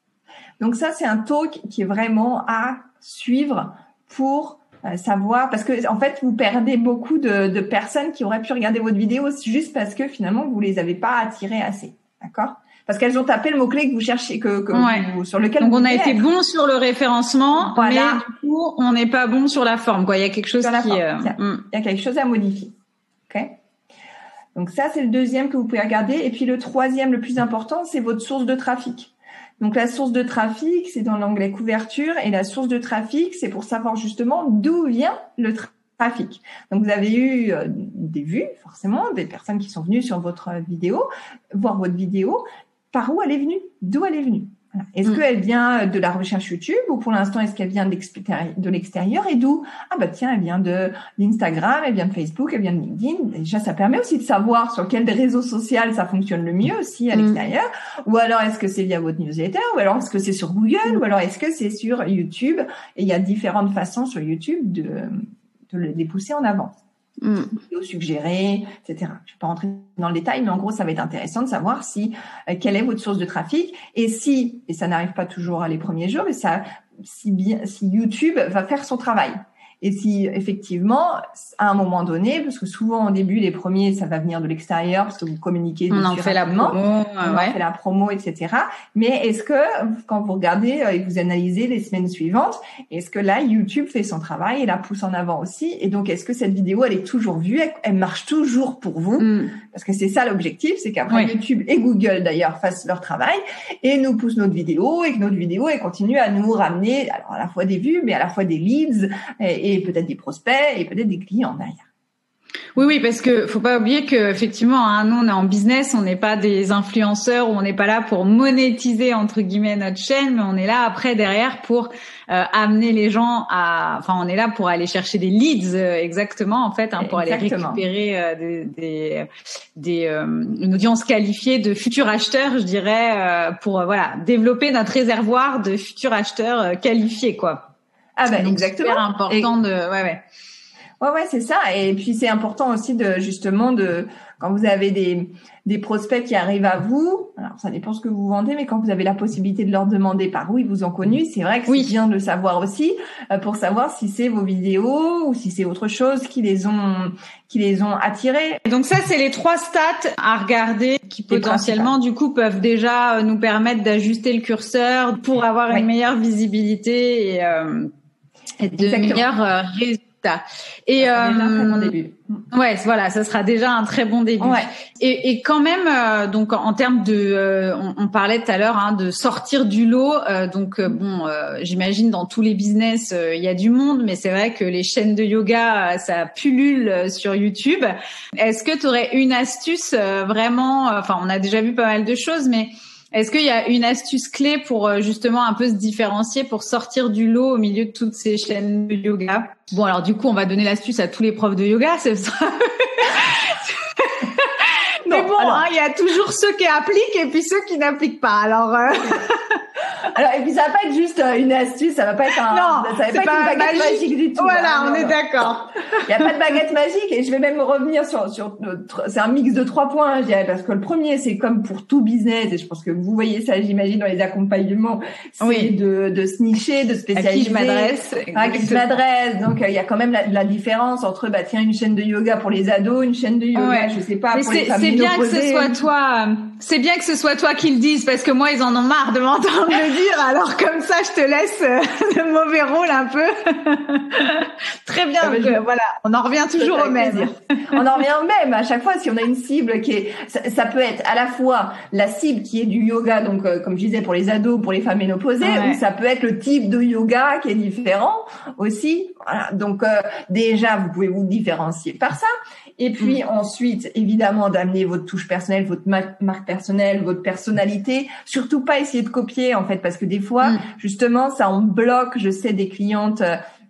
Donc ça, c'est un taux qui est vraiment à suivre pour savoir, parce que en fait, vous perdez beaucoup de personnes qui auraient pu regarder votre vidéo juste parce que finalement vous les avez pas attirées assez, d'accord? Parce qu'elles ont tapé le mot-clé que vous cherchez, sur lequel donc vous on a été bon sur le référencement, voilà. Mais du coup, on n'est pas bon sur la forme, quoi. Il y a quelque chose il y a quelque chose à modifier. Ok. Donc ça, c'est le deuxième que vous pouvez regarder. Et puis le troisième, le plus important, c'est votre source de trafic. Donc la source de trafic, c'est dans l'onglet couverture, et la source de trafic, c'est pour savoir justement d'où vient le trafic. Donc vous avez eu des vues, forcément, des personnes qui sont venues sur votre vidéo, voir votre vidéo. Par où elle est venue? D'où elle est venue? Voilà. Est-ce qu'elle vient de la recherche YouTube ou pour l'instant est-ce qu'elle vient de l'extérieur et d'où? Tiens, elle vient de l'Instagram, elle vient de Facebook, elle vient de LinkedIn. Déjà, ça permet aussi de savoir sur quel réseau social ça fonctionne le mieux aussi à l'extérieur. Ou alors est-ce que c'est via votre newsletter? Ou alors est-ce que c'est sur Google? Ou alors est-ce que c'est sur YouTube? Et il y a différentes façons sur YouTube de les pousser en avant. Vidéos suggérées, etc. Je ne vais pas rentrer dans le détail, mais en gros, ça va être intéressant de savoir quelle est votre source de trafic et ça n'arrive pas toujours les premiers jours, mais si YouTube va faire son travail. Et si effectivement, à un moment donné, parce que souvent au début, les premiers, ça va venir de l'extérieur parce que vous communiquez dessus rapidement. On en fait la promo, etc. Mais est-ce que quand vous regardez et vous analysez les semaines suivantes, est-ce que là, YouTube fait son travail et la pousse en avant aussi? Et donc, est-ce que cette vidéo, elle est toujours vue, elle marche toujours pour vous? Parce que c'est ça l'objectif, c'est qu'après YouTube et Google d'ailleurs fassent leur travail et nous poussent notre vidéo et que notre vidéo, elle continue à nous ramener, alors à la fois des vues, mais à la fois des leads et peut-être des prospects et peut-être des clients derrière. Oui, parce que faut pas oublier que effectivement, nous on est en business, on n'est pas des influenceurs, on n'est pas là pour monétiser entre guillemets notre chaîne, mais on est là après derrière pour amener les gens on est là pour aller chercher des leads exactement en fait, pour aller récupérer une audience qualifiée de futurs acheteurs, je dirais, pour développer notre réservoir de futurs acheteurs qualifiés quoi. Donc, exactement. Super important Ouais, c'est ça. Et puis, c'est important aussi quand vous avez des prospects qui arrivent à vous, alors ça dépend ce que vous vendez, mais quand vous avez la possibilité de leur demander par où ils vous ont connu, c'est vrai que c'est bien de le savoir aussi, pour savoir si c'est vos vidéos ou si c'est autre chose qui les ont attirés. Donc ça, c'est les 3 stats à regarder qui potentiellement, du coup, peuvent déjà nous permettre d'ajuster le curseur pour avoir une meilleure visibilité et de meilleurs résultats. Et ça sera déjà un très bon début. Ça sera déjà un très bon début. Et quand même, donc en termes de, on parlait tout à l'heure de sortir du lot. J'imagine dans tous les business il y a du monde, mais c'est vrai que les chaînes de yoga ça pullule sur YouTube. Est-ce que tu aurais une astuce vraiment? On a déjà vu pas mal de choses, mais Est-ce qu'il y a une astuce clé pour justement un peu se différencier, pour sortir du lot au milieu de toutes ces chaînes de yoga? Bon, alors du coup, on va donner l'astuce à tous les profs de yoga, c'est ça. Mais bon, il y a toujours ceux qui appliquent et puis ceux qui n'appliquent pas. Alors, alors, et puis ça va pas être juste une astuce, ça va pas être ça va pas être une baguette magique du tout. Voilà, on est d'accord. Il y a pas de baguette magique et je vais même revenir sur c'est un mix de 3 points, je dirais, parce que le premier, c'est comme pour tout business et je pense que vous voyez ça, j'imagine, dans les accompagnements, c'est de se nicher, de spécialiser. À qui je m'adresse. À qui je m'adresse. Donc, il y a quand même la différence entre, tiens, une chaîne de yoga pour les ados, une chaîne de yoga, je sais pas, pour les familles bien que ce soit toi, c'est bien que ce soit toi qui le dise parce que moi ils en ont marre de m'entendre le dire. Alors comme ça, je te laisse le mauvais rôle un peu. Très bien. Voilà, on en revient toujours au même. On en revient au même à chaque fois. Si on a une cible qui est, ça peut être à la fois la cible qui est du yoga, donc comme je disais pour les ados, pour les femmes ménopausées, ou ça peut être le type de yoga qui est différent aussi. Voilà. Donc déjà, vous pouvez vous différencier par ça. Et puis ensuite, évidemment, d'amener votre touche personnelle, votre marque personnelle, votre personnalité. Surtout pas essayer de copier, en fait, parce que des fois, justement, ça en bloque. Je sais des clientes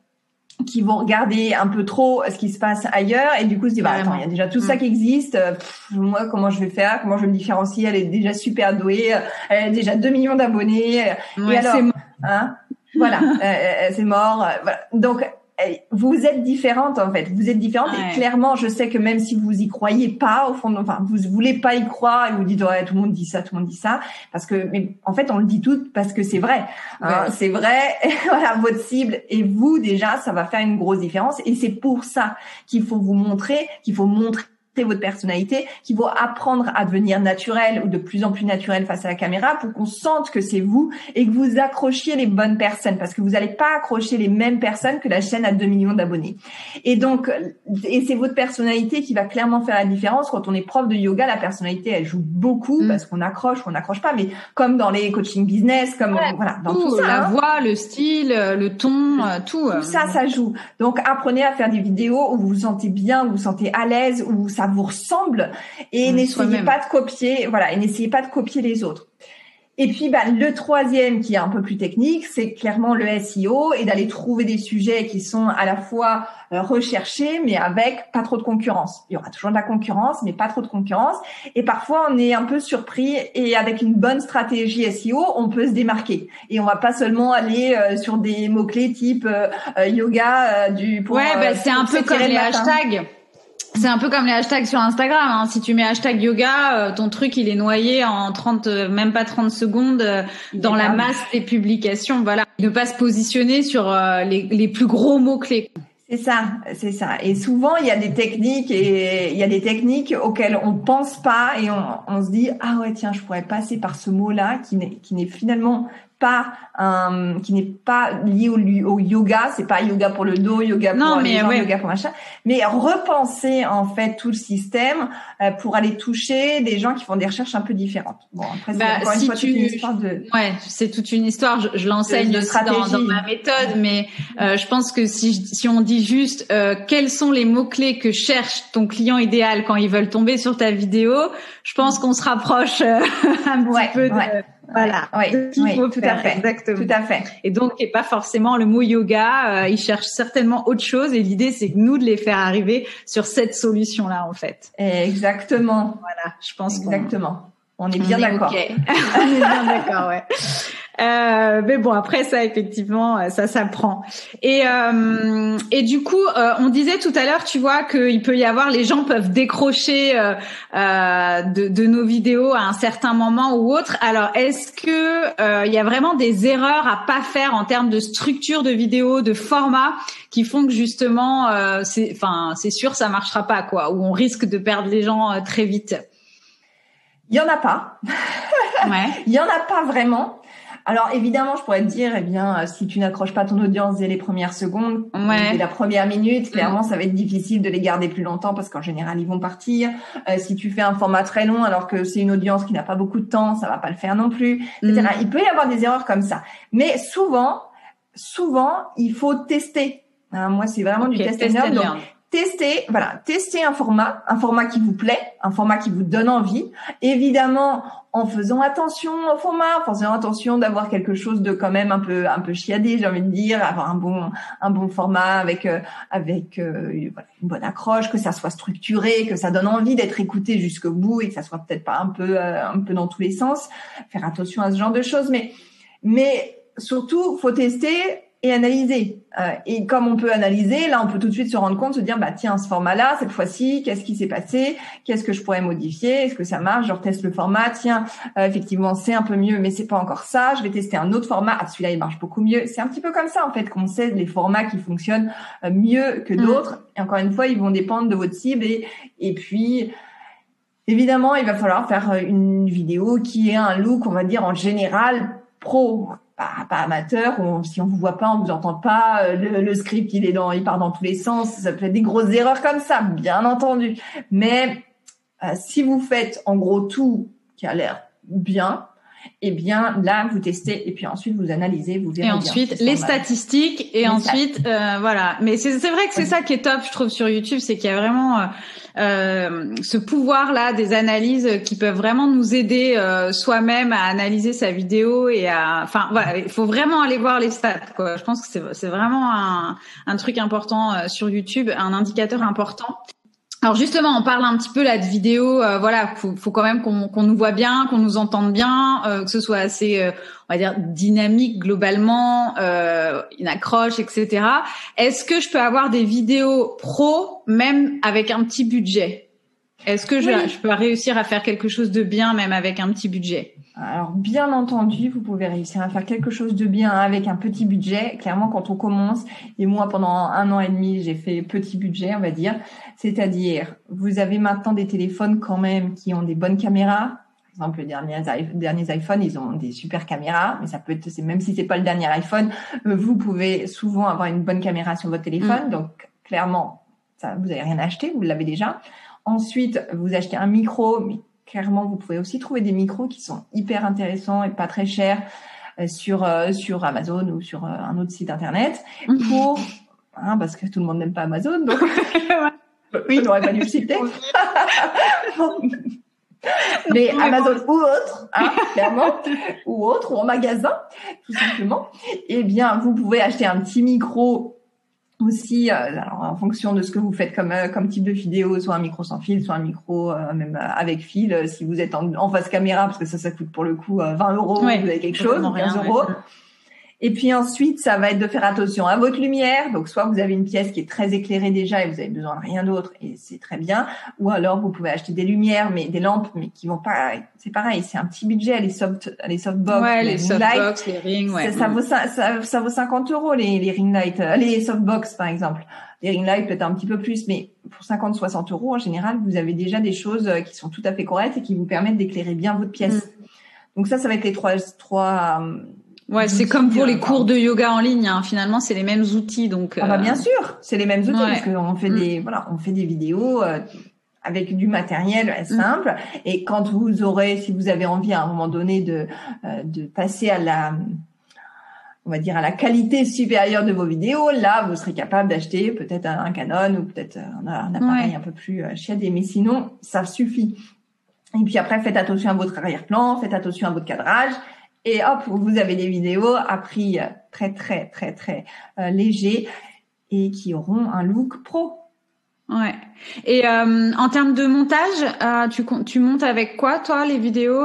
qui vont regarder un peu trop ce qui se passe ailleurs et du coup se disent attends, il y a déjà tout ça qui existe. Moi, comment je vais faire? Comment je vais me différencier? Elle est déjà super douée. Elle a déjà 2 millions d'abonnés. Et alors, c'est mort. Voilà, c'est mort. Voilà. Donc vous êtes différente en fait. Vous êtes différente et clairement, je sais que même si vous y croyez pas au fond, vous voulez pas y croire et vous dites tout le monde dit ça, parce que mais en fait on le dit tout parce que c'est vrai. C'est vrai. Voilà, votre cible et vous déjà, ça va faire une grosse différence et c'est pour ça qu'il faut montrer votre personnalité, qu'il faut apprendre à devenir naturel ou de plus en plus naturel face à la caméra pour qu'on sente que c'est vous et que vous accrochiez les bonnes personnes parce que vous n'allez pas accrocher les mêmes personnes que la chaîne à 2 millions d'abonnés. Et donc, c'est votre personnalité qui va clairement faire la différence. Quand on est prof de yoga, la personnalité, elle joue beaucoup parce qu'on accroche ou on n'accroche pas, mais comme dans les coaching business, comme dans tout ça. La voix, le style, le ton, tout. Tout ça, ça joue. Donc, apprenez à faire des vidéos où vous vous sentez bien, où vous vous sentez à l'aise, où ça vous ressemble et n'essayez pas de copier, et n'essayez pas de copier les autres. Et puis, le troisième qui est un peu plus technique, c'est clairement le SEO et d'aller trouver des sujets qui sont à la fois recherchés, mais avec pas trop de concurrence. Il y aura toujours de la concurrence, mais pas trop de concurrence. Et parfois, on est un peu surpris et avec une bonne stratégie SEO, on peut se démarquer. Et on va pas seulement aller sur des mots-clés type yoga c'est un peu comme les hashtags. C'est un peu comme les hashtags sur Instagram, hein. Si tu mets hashtag yoga, ton truc, il est noyé en même pas 30 secondes dans la masse des publications. Voilà. Ne pas se positionner sur les plus gros mots-clés. C'est ça. Et souvent, il y a des techniques auxquelles on pense pas et on se dit, ah ouais, tiens, je pourrais passer par ce mot-là qui n'est finalement pas qui n'est pas lié au yoga, c'est pas yoga pour le dos, yoga pour les jambes, yoga pour machin, mais repenser en fait tout le système pour aller toucher des gens qui font des recherches un peu différentes. Bon, après c'est encore une fois toute une histoire de c'est toute une histoire, je l'enseigne aussi dans ma méthode, mais je pense que si on dit juste quels sont les mots-clés que cherche ton client idéal quand ils veulent tomber sur ta vidéo, je pense qu'on se rapproche un petit peu de voilà. Tout à fait. Exactement. Tout à fait. Et donc, et pas forcément le mot yoga. Ils cherchent certainement autre chose. Et l'idée, c'est que nous de les faire arriver sur cette solution-là, en fait. Exactement. Voilà. Je pense exactement. On est bien d'accord. Okay. On est bien d'accord, ouais. Mais bon, après ça, effectivement, ça s'apprend. Et du coup, on disait tout à l'heure, tu vois, qu'il peut y avoir, les gens peuvent décrocher de nos vidéos à un certain moment ou autre. Alors, est-ce que il y a vraiment des erreurs à pas faire en termes de structure de vidéo, de format, qui font que justement, c'est sûr, ça marchera pas, quoi, ou on risque de perdre les gens très vite? Il y en a pas. Il y en a pas vraiment. Alors évidemment, je pourrais te dire, si tu n'accroches pas ton audience dès les premières secondes, dès la première minute, clairement, ça va être difficile de les garder plus longtemps parce qu'en général, ils vont partir. Si tu fais un format très long, alors que c'est une audience qui n'a pas beaucoup de temps, ça va pas le faire non plus, etc. Il peut y avoir des erreurs comme ça. Mais souvent, il faut tester. Moi, c'est vraiment du test and learn. Donc, testez un format qui vous plaît, un format qui vous donne envie. Évidemment, en faisant attention au format, en faisant attention d'avoir quelque chose de quand même un peu chiadé, j'ai envie de dire, avoir un bon format avec une bonne accroche, que ça soit structuré, que ça donne envie d'être écouté jusqu'au bout et que ça soit peut-être pas un peu dans tous les sens. Faire attention à ce genre de choses, mais surtout, faut tester et analyser. Et comme on peut analyser, là, on peut tout de suite se rendre compte, se dire, bah tiens, ce format-là, cette fois-ci, qu'est-ce qui s'est passé? Qu'est-ce que je pourrais modifier? Est-ce que ça marche? Je reteste le format. Tiens, effectivement, c'est un peu mieux, mais c'est pas encore ça. Je vais tester un autre format. Ah, celui-là, il marche beaucoup mieux. C'est un petit peu comme ça, en fait, qu'on sait les formats qui fonctionnent mieux que d'autres. Et encore une fois, ils vont dépendre de votre cible et puis, évidemment, il va falloir faire une vidéo qui ait un look, on va dire, en général, pro. Pas amateur, si on vous voit pas, on vous entend pas, le script il part dans tous les sens, ça peut être des grosses erreurs comme ça, bien entendu. Mais si vous faites en gros tout qui a l'air bien, eh bien là vous testez et puis ensuite vous analysez, vous verrez. Et ensuite les statistiques et ensuite voilà. Mais c'est vrai que c'est ça qui est top, je trouve, sur YouTube, c'est qu'il y a vraiment ce pouvoir-là des analyses qui peuvent vraiment nous aider soi-même à analyser sa vidéo et enfin voilà, il faut vraiment aller voir les stats, quoi. Je pense que c'est vraiment un truc important sur YouTube, un indicateur important. Alors justement, on parle un petit peu là de vidéo, voilà, faut quand même qu'on nous voit bien, qu'on nous entende bien, que ce soit assez, on va dire, dynamique globalement, une accroche, etc. Est-ce que je peux avoir des vidéos pro même avec un petit budget? Est-ce que je peux réussir à faire quelque chose de bien même avec un petit budget? Alors, bien entendu, vous pouvez réussir à faire quelque chose de bien avec un petit budget. Clairement, quand on commence, et moi, pendant 1 an et demi, j'ai fait petit budget, on va dire. C'est-à-dire, vous avez maintenant des téléphones quand même qui ont des bonnes caméras. Par exemple, les derniers iPhones, ils ont des super caméras, mais ça peut être, même si c'est pas le dernier iPhone, vous pouvez souvent avoir une bonne caméra sur votre téléphone. Donc, clairement, ça, vous avez rien acheté, vous l'avez déjà. Ensuite, vous achetez un micro, mais clairement, vous pouvez aussi trouver des micros qui sont hyper intéressants et pas très chers sur Amazon ou sur un autre site internet parce que tout le monde n'aime pas Amazon, donc oui, j'aurais pas dû le citer. Mais Amazon ou autre, clairement, ou en magasin, tout simplement. Eh bien, vous pouvez acheter un petit micro aussi, alors en fonction de ce que vous faites comme type de vidéo, soit un micro sans fil, soit un micro même avec fil, si vous êtes en face caméra, parce que ça coûte pour le coup 20 €, vous avez quelque chose, 15 €. Et puis ensuite, ça va être de faire attention à votre lumière. Donc, soit vous avez une pièce qui est très éclairée déjà et vous avez besoin de rien d'autre et c'est très bien. Ou alors, vous pouvez acheter des lumières, des lampes, mais qui vont pas, c'est pareil, c'est un petit budget, les softbox, les softbox, les rings, ça vaut 50 € les ring lights, les softbox, par exemple. Les ring lights, peut-être un petit peu plus, mais pour 50-60 € en général, vous avez déjà des choses qui sont tout à fait correctes et qui vous permettent d'éclairer bien votre pièce. Donc ça va être les trois ouais, c'est comme pour les cours de yoga en ligne, hein. Finalement, c'est les mêmes outils, donc. Bien sûr, c'est les mêmes outils parce qu'on fait on fait des vidéos avec du matériel simple. Et quand si vous avez envie à un moment donné de passer à on va dire à la qualité supérieure de vos vidéos, là, vous serez capable d'acheter peut-être un Canon ou peut-être un appareil un peu plus chiadé. Mais sinon, ça suffit. Et puis après, faites attention à votre arrière-plan, faites attention à votre cadrage. Et hop, vous avez des vidéos à prix très, très, très, très léger et qui auront un look pro. Ouais. Et en termes de montage, tu montes avec quoi, toi, les vidéos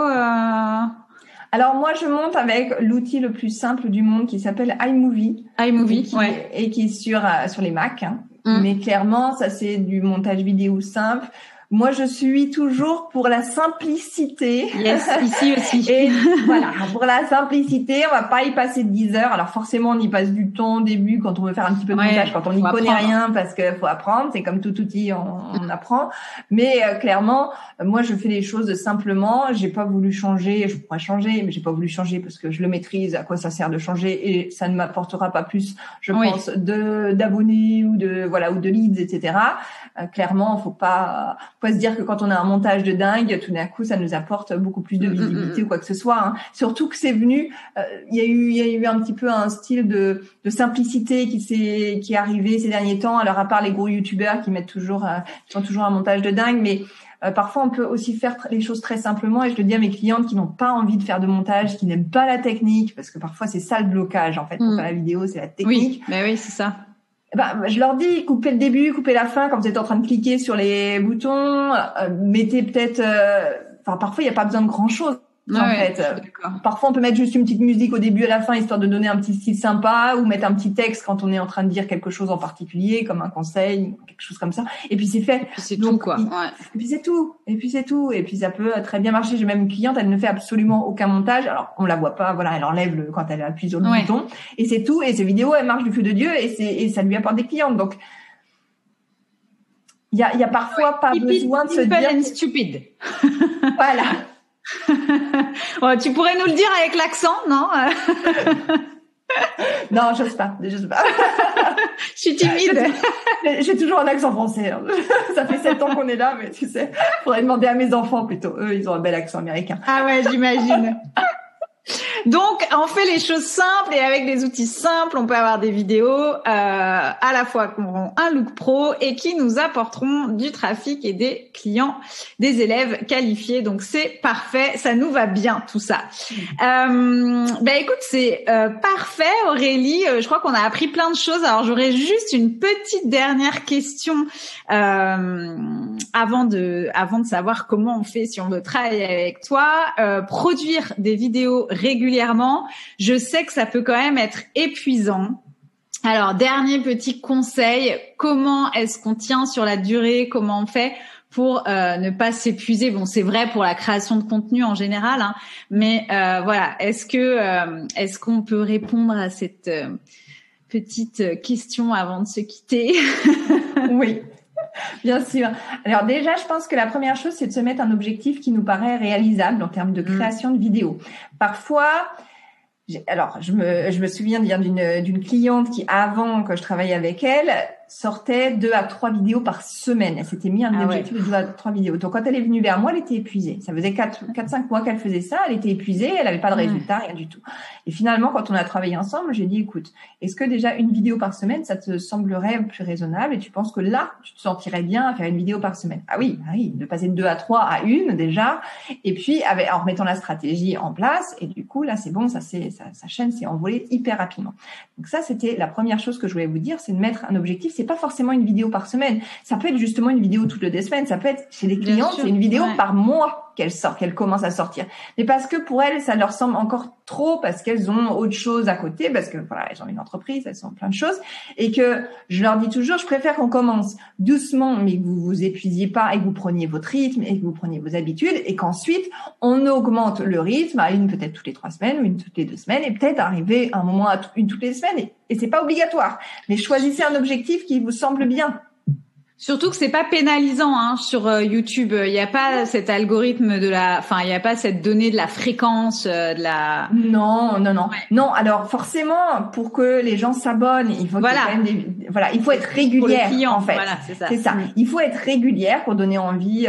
Alors moi, je monte avec l'outil le plus simple du monde qui s'appelle iMovie. Et qui est sur les Mac. Hein. Mais clairement, ça c'est du montage vidéo simple. Moi, je suis toujours pour la simplicité. Yes, ici aussi. Et voilà, pour la simplicité, on va pas y passer 10 heures. Alors forcément, on y passe du temps au début quand on veut faire un petit peu de montage, quand on n'y connaît rien, parce que faut apprendre. C'est comme tout outil, on apprend. Mais clairement, moi, je fais les choses simplement. J'ai pas voulu changer. Je pourrais changer, mais j'ai pas voulu changer parce que je le maîtrise. À quoi ça sert de changer? Et ça ne m'apportera pas plus, je pense, d'abonnés ou de leads, etc. Clairement, faut pas pas se dire que quand on a un montage de dingue, tout d'un coup, ça nous apporte beaucoup plus de visibilité ou quoi que ce soit. Hein. Surtout que c'est venu, il y a eu un petit peu un style de simplicité qui est arrivé ces derniers temps. Alors à part les gros youtubeurs qui mettent toujours, qui font toujours un montage de dingue, mais parfois, on peut aussi faire les choses très simplement. Et je le dis à mes clientes qui n'ont pas envie de faire de montage, qui n'aiment pas la technique, parce que parfois c'est ça le blocage en fait pour faire la vidéo, c'est la technique. Oui, oui, c'est ça. Je leur dis, coupez le début, coupez la fin quand vous êtes en train de cliquer sur les boutons. Mettez peut-être, parfois il n'y a pas besoin de grand chose. En fait, parfois on peut mettre juste une petite musique au début et à la fin histoire de donner un petit style sympa, ou mettre un petit texte quand on est en train de dire quelque chose en particulier, comme un conseil, quelque chose comme ça. Et puis c'est fait. Et puis c'est tout quoi. Et puis c'est tout. Et puis ça peut très bien marcher. J'ai même une cliente, elle ne fait absolument aucun montage. Alors on la voit pas, voilà, elle enlève quand elle appuie sur le bouton, et c'est tout. Et ses vidéos, elles marchent du feu de Dieu, et ça lui apporte des clientes. Donc il y a parfois pas besoin de se dire. Simple and stupid. Voilà. Tu pourrais nous le dire avec l'accent, non? Non, j'ose pas. Je suis timide. J'ai toujours un accent français. Hein. Ça fait 7 ans qu'on est là, mais tu sais, faudrait demander à mes enfants plutôt. Eux, ils ont un bel accent américain. Ah ouais, j'imagine. Donc, on fait les choses simples et avec des outils simples, on peut avoir des vidéos à la fois qui auront un look pro et qui nous apporteront du trafic et des clients, des élèves qualifiés. Donc, c'est parfait, ça nous va bien tout ça. Écoute, c'est parfait Aurélie. Je crois qu'on a appris plein de choses. Alors, j'aurais juste une petite dernière question avant de savoir comment on fait si on veut travailler avec toi. Produire des vidéos régulièrement, je sais que ça peut quand même être épuisant. Alors, dernier petit conseil, comment est-ce qu'on tient sur la durée? Comment on fait pour ne pas s'épuiser? Bon, c'est vrai pour la création de contenu en général, hein, mais voilà, est-ce qu'on peut répondre à cette petite question avant de se quitter? Oui. Bien sûr. Alors déjà, je pense que la première chose, c'est de se mettre un objectif qui nous paraît réalisable en termes de création de vidéos. Parfois, je me souviens d'une cliente qui, avant que je travaille avec elle, sortait 2 à 3 vidéos par semaine. Elle s'était mis un objectif de 2 à 3 vidéos. Donc, quand elle est venue vers moi, elle était épuisée. Ça faisait 4-5 mois qu'elle faisait ça. Elle était épuisée. Elle n'avait pas de résultat, rien du tout. Et finalement, quand on a travaillé ensemble, j'ai dit, écoute, est-ce que déjà une vidéo par semaine, ça te semblerait plus raisonnable? Et tu penses que là, tu te sentirais bien à faire une vidéo par semaine? Ah oui, de passer de 2 à 3 à 1 déjà. Et puis, en remettant la stratégie en place. Et du coup, là, c'est bon, sa chaîne s'est envolée hyper rapidement. Donc ça, c'était la première chose que je voulais vous dire, c'est de mettre un objectif. C'est pas forcément une vidéo par semaine. Ça peut être justement une vidéo toutes les 2 semaines. Ça peut être chez les clientes, c'est une vidéo par mois qu'elle commence à sortir. Mais parce que pour elles, ça leur semble encore trop, parce qu'elles ont autre chose à côté, parce que voilà, elles ont une entreprise, elles ont plein de choses, et que je leur dis toujours, je préfère qu'on commence doucement, mais que vous vous épuisiez pas et que vous preniez votre rythme et que vous preniez vos habitudes, et qu'ensuite on augmente le rythme à une peut-être toutes les 3 semaines ou une toutes les 2 semaines, et peut-être arriver à un moment à une toutes les semaines. Et c'est pas obligatoire, mais choisissez un objectif qui vous semble bien. Surtout que c'est pas pénalisant hein, sur YouTube. Il n'y a pas cet algorithme il n'y a pas cette donnée de la fréquence de la. Non. Non, alors forcément, pour que les gens s'abonnent, il faut il faut être régulière en fait. Voilà, c'est ça. Il faut être régulière pour donner envie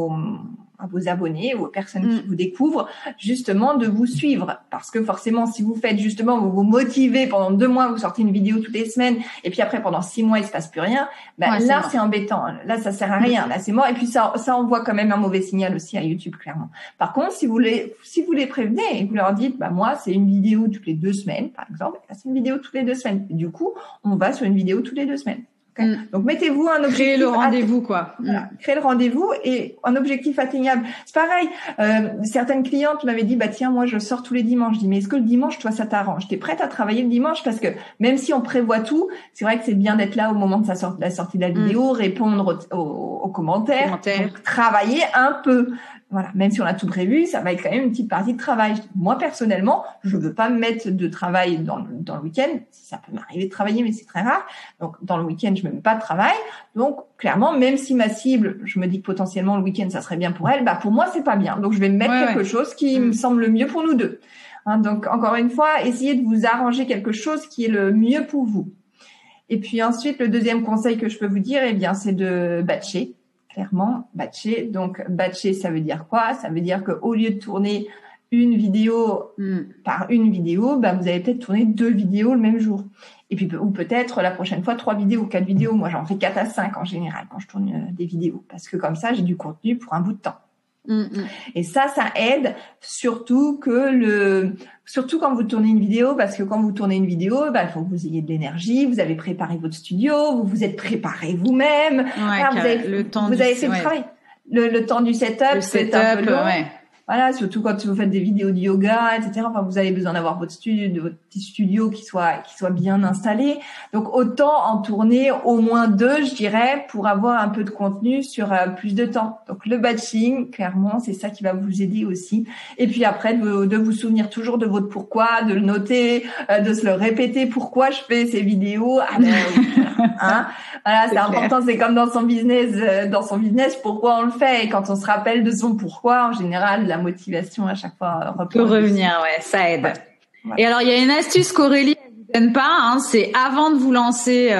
à vos abonnés ou aux personnes qui vous découvrent, justement, de vous suivre. Parce que forcément, si vous faites justement, vous vous motivez pendant 2 mois, vous sortez une vidéo toutes les semaines, et puis après, pendant 6 mois, il se passe plus rien, là, c'est embêtant. Là, ça sert à rien. Là, c'est mort. Et puis, ça envoie quand même un mauvais signal aussi à YouTube, clairement. Par contre, si vous les prévenez et vous leur dites, moi, c'est une vidéo toutes les 2 semaines, par exemple, là, c'est une vidéo toutes les 2 semaines. Et du coup, on va sur une vidéo toutes les 2 semaines. Okay. Donc, mettez-vous un objectif. Créez le rendez-vous, quoi. Voilà. Créez le rendez-vous et un objectif atteignable. C'est pareil. Certaines clientes m'avaient dit, tiens, moi, je sors tous les dimanches. Je dis, mais est-ce que le dimanche, toi, ça t'arrange? T'es prête à travailler le dimanche? Parce que même si on prévoit tout, c'est vrai que c'est bien d'être là au moment de la sortie de la vidéo, répondre aux commentaires. Donc, travailler un peu. Voilà, même si on a tout prévu, ça va être quand même une petite partie de travail. Moi, personnellement, je veux pas me mettre de travail dans le week-end. Ça peut m'arriver de travailler, mais c'est très rare. Donc, dans le week-end, je me mets pas de travail. Donc, clairement, même si ma cible, je me dis que potentiellement le week-end, ça serait bien pour elle, pour moi, c'est pas bien. Donc, je vais mettre quelque chose qui me semble le mieux pour nous deux. Hein, donc, encore une fois, essayez de vous arranger quelque chose qui est le mieux pour vous. Et puis ensuite, le deuxième conseil que je peux vous dire, c'est de batcher. clairement, batcher. Donc, batcher, ça veut dire quoi? Ça veut dire qu'au lieu de tourner une vidéo par une vidéo, vous allez peut-être tourner 2 vidéos le même jour. Et puis, ou peut-être la prochaine fois 3 vidéos, 4 vidéos. Moi, j'en fais 4 à 5 en général quand je tourne des vidéos. Parce que comme ça, j'ai du contenu pour un bout de temps. Et ça aide surtout quand vous tournez une vidéo, parce que quand vous tournez une vidéo, il faut que vous ayez de l'énergie, vous avez préparé votre studio, vous vous êtes préparé vous-même, vous avez fait le travail. Le temps du setup, c'est un peu long. Voilà, surtout quand vous faites des vidéos de yoga, etc. Enfin, vous avez besoin d'avoir votre petit studio qui soit bien installé. Donc, autant en tourner au moins 2, je dirais, pour avoir un peu de contenu sur plus de temps. Donc, le batching, clairement, c'est ça qui va vous aider aussi. Et puis après, de vous souvenir toujours de votre pourquoi, de le noter, de se le répéter. Pourquoi je fais ces vidéos? Voilà, c'est important. C'est comme dans son business, pourquoi on le fait. Et quand on se rappelle de son pourquoi, en général, la motivation à chaque fois peut revenir, ça aide. Ouais. Et alors il y a une astuce qu'Aurélie ne donne pas, c'est avant de vous lancer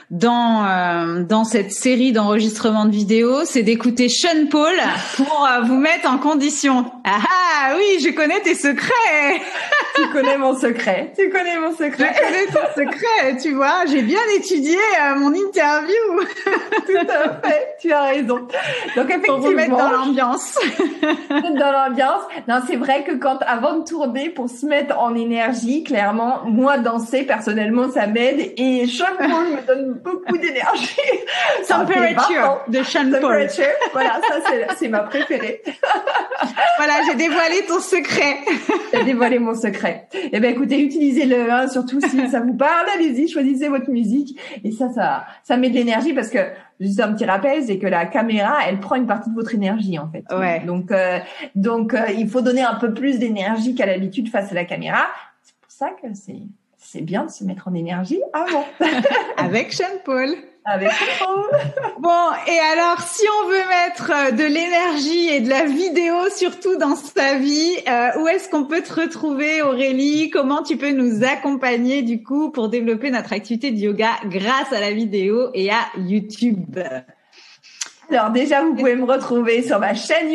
dans cette série d'enregistrement de vidéos, c'est d'écouter Sean Paul pour vous mettre en condition. Ah oui, je connais tes secrets. Tu connais mon secret. Je connais ton secret, tu vois. J'ai bien étudié mon interview. Tout à fait, tu as raison. Donc effectivement, pour vous mettre dans l'ambiance. Non, c'est vrai que avant de tourner, pour se mettre en énergie, clairement, moi danser personnellement, ça m'aide et Sean Paul me donne beaucoup d'énergie. Temperature de Sean Paul. Voilà, ça c'est ma préférée. Voilà, j'ai dévoilé ton secret. J'ai dévoilé mon secret. Eh ben écoutez, utilisez-le, surtout si ça vous parle, allez-y, choisissez votre musique et ça met de l'énergie parce que juste un petit rappel, c'est que la caméra, elle prend une partie de votre énergie en fait. Ouais. Donc il faut donner un peu plus d'énergie qu'à l'habitude face à la caméra. C'est pour ça que c'est bien de se mettre en énergie avant. Avec Sean Paul. Avec Sean Paul. Bon, et alors, si on veut mettre de l'énergie et de la vidéo surtout dans sa vie, où est-ce qu'on peut te retrouver, Aurélie? Comment tu peux nous accompagner du coup pour développer notre activité de yoga grâce à la vidéo et à YouTube? Alors déjà, vous pouvez me retrouver sur ma chaîne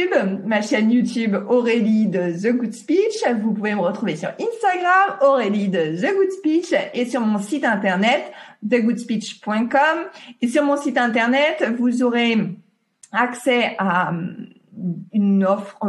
YouTube Aurélie de The Good Speech. Vous pouvez me retrouver sur Instagram, Aurélie de The Good Speech, et sur mon site internet, thegoodspeech.com. Et sur mon site internet, vous aurez accès à mes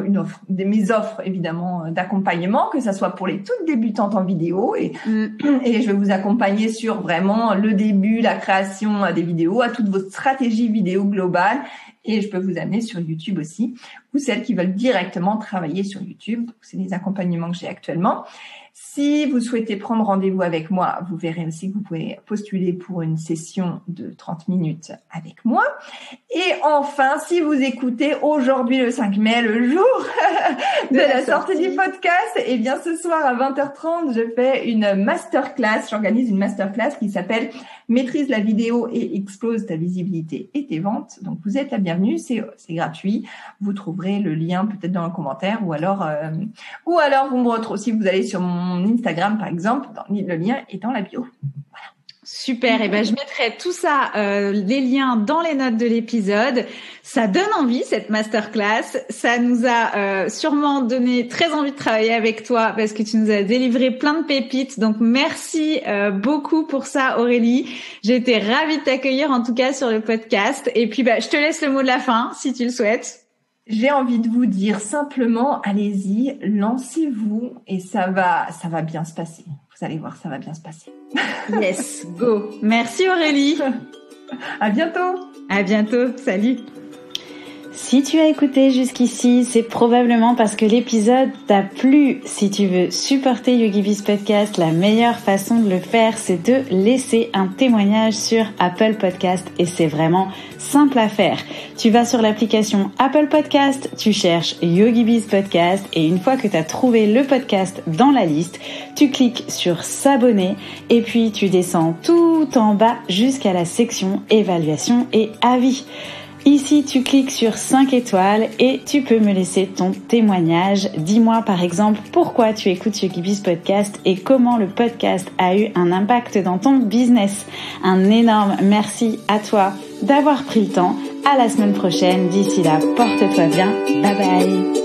offres évidemment d'accompagnement, que ça soit pour les toutes débutantes en vidéo et je vais vous accompagner sur vraiment le début, la création des vidéos, à toute votre stratégie vidéo globale, et je peux vous amener sur YouTube aussi, ou celles qui veulent directement travailler sur YouTube. C'est les accompagnements que j'ai actuellement. Si vous souhaitez prendre rendez-vous avec moi, vous verrez aussi que vous pouvez postuler pour une session de 30 minutes avec moi. Et enfin, si vous écoutez aujourd'hui le 5 mai, le jour de la sortie du podcast, eh bien ce soir à 20h30, je fais une masterclass. J'organise une masterclass qui s'appelle Maîtrise la vidéo et explose ta visibilité et tes ventes. Donc vous êtes la bienvenue, c'est gratuit. Vous trouverez le lien peut-être dans le commentaire ou alors vous me retrouvez si vous allez sur mon Instagram par exemple, le lien est dans la bio. Voilà. Super, et je mettrai tout ça, les liens dans les notes de l'épisode. Ça donne envie cette masterclass, ça nous a sûrement donné très envie de travailler avec toi parce que tu nous as délivré plein de pépites. Donc merci beaucoup pour ça, Aurélie. J'ai été ravie de t'accueillir en tout cas sur le podcast. Et puis je te laisse le mot de la fin si tu le souhaites. J'ai envie de vous dire simplement, allez-y, lancez-vous et ça va bien se passer. Vous allez voir, ça va bien se passer. Yes, go. Merci Aurélie. À bientôt. À bientôt. Salut. Si tu as écouté jusqu'ici, c'est probablement parce que l'épisode t'a plu. Si tu veux supporter YogiBiz Podcast, la meilleure façon de le faire, c'est de laisser un témoignage sur Apple Podcast et c'est vraiment simple à faire. Tu vas sur l'application Apple Podcast, tu cherches YogiBiz Podcast et une fois que tu as trouvé le podcast dans la liste, tu cliques sur s'abonner et puis tu descends tout en bas jusqu'à la section évaluation et avis. Ici, tu cliques sur 5 étoiles et tu peux me laisser ton témoignage. Dis-moi par exemple pourquoi tu écoutes YogiBiz Podcast et comment le podcast a eu un impact dans ton business. Un énorme merci à toi d'avoir pris le temps. À la semaine prochaine. D'ici là, porte-toi bien. Bye bye.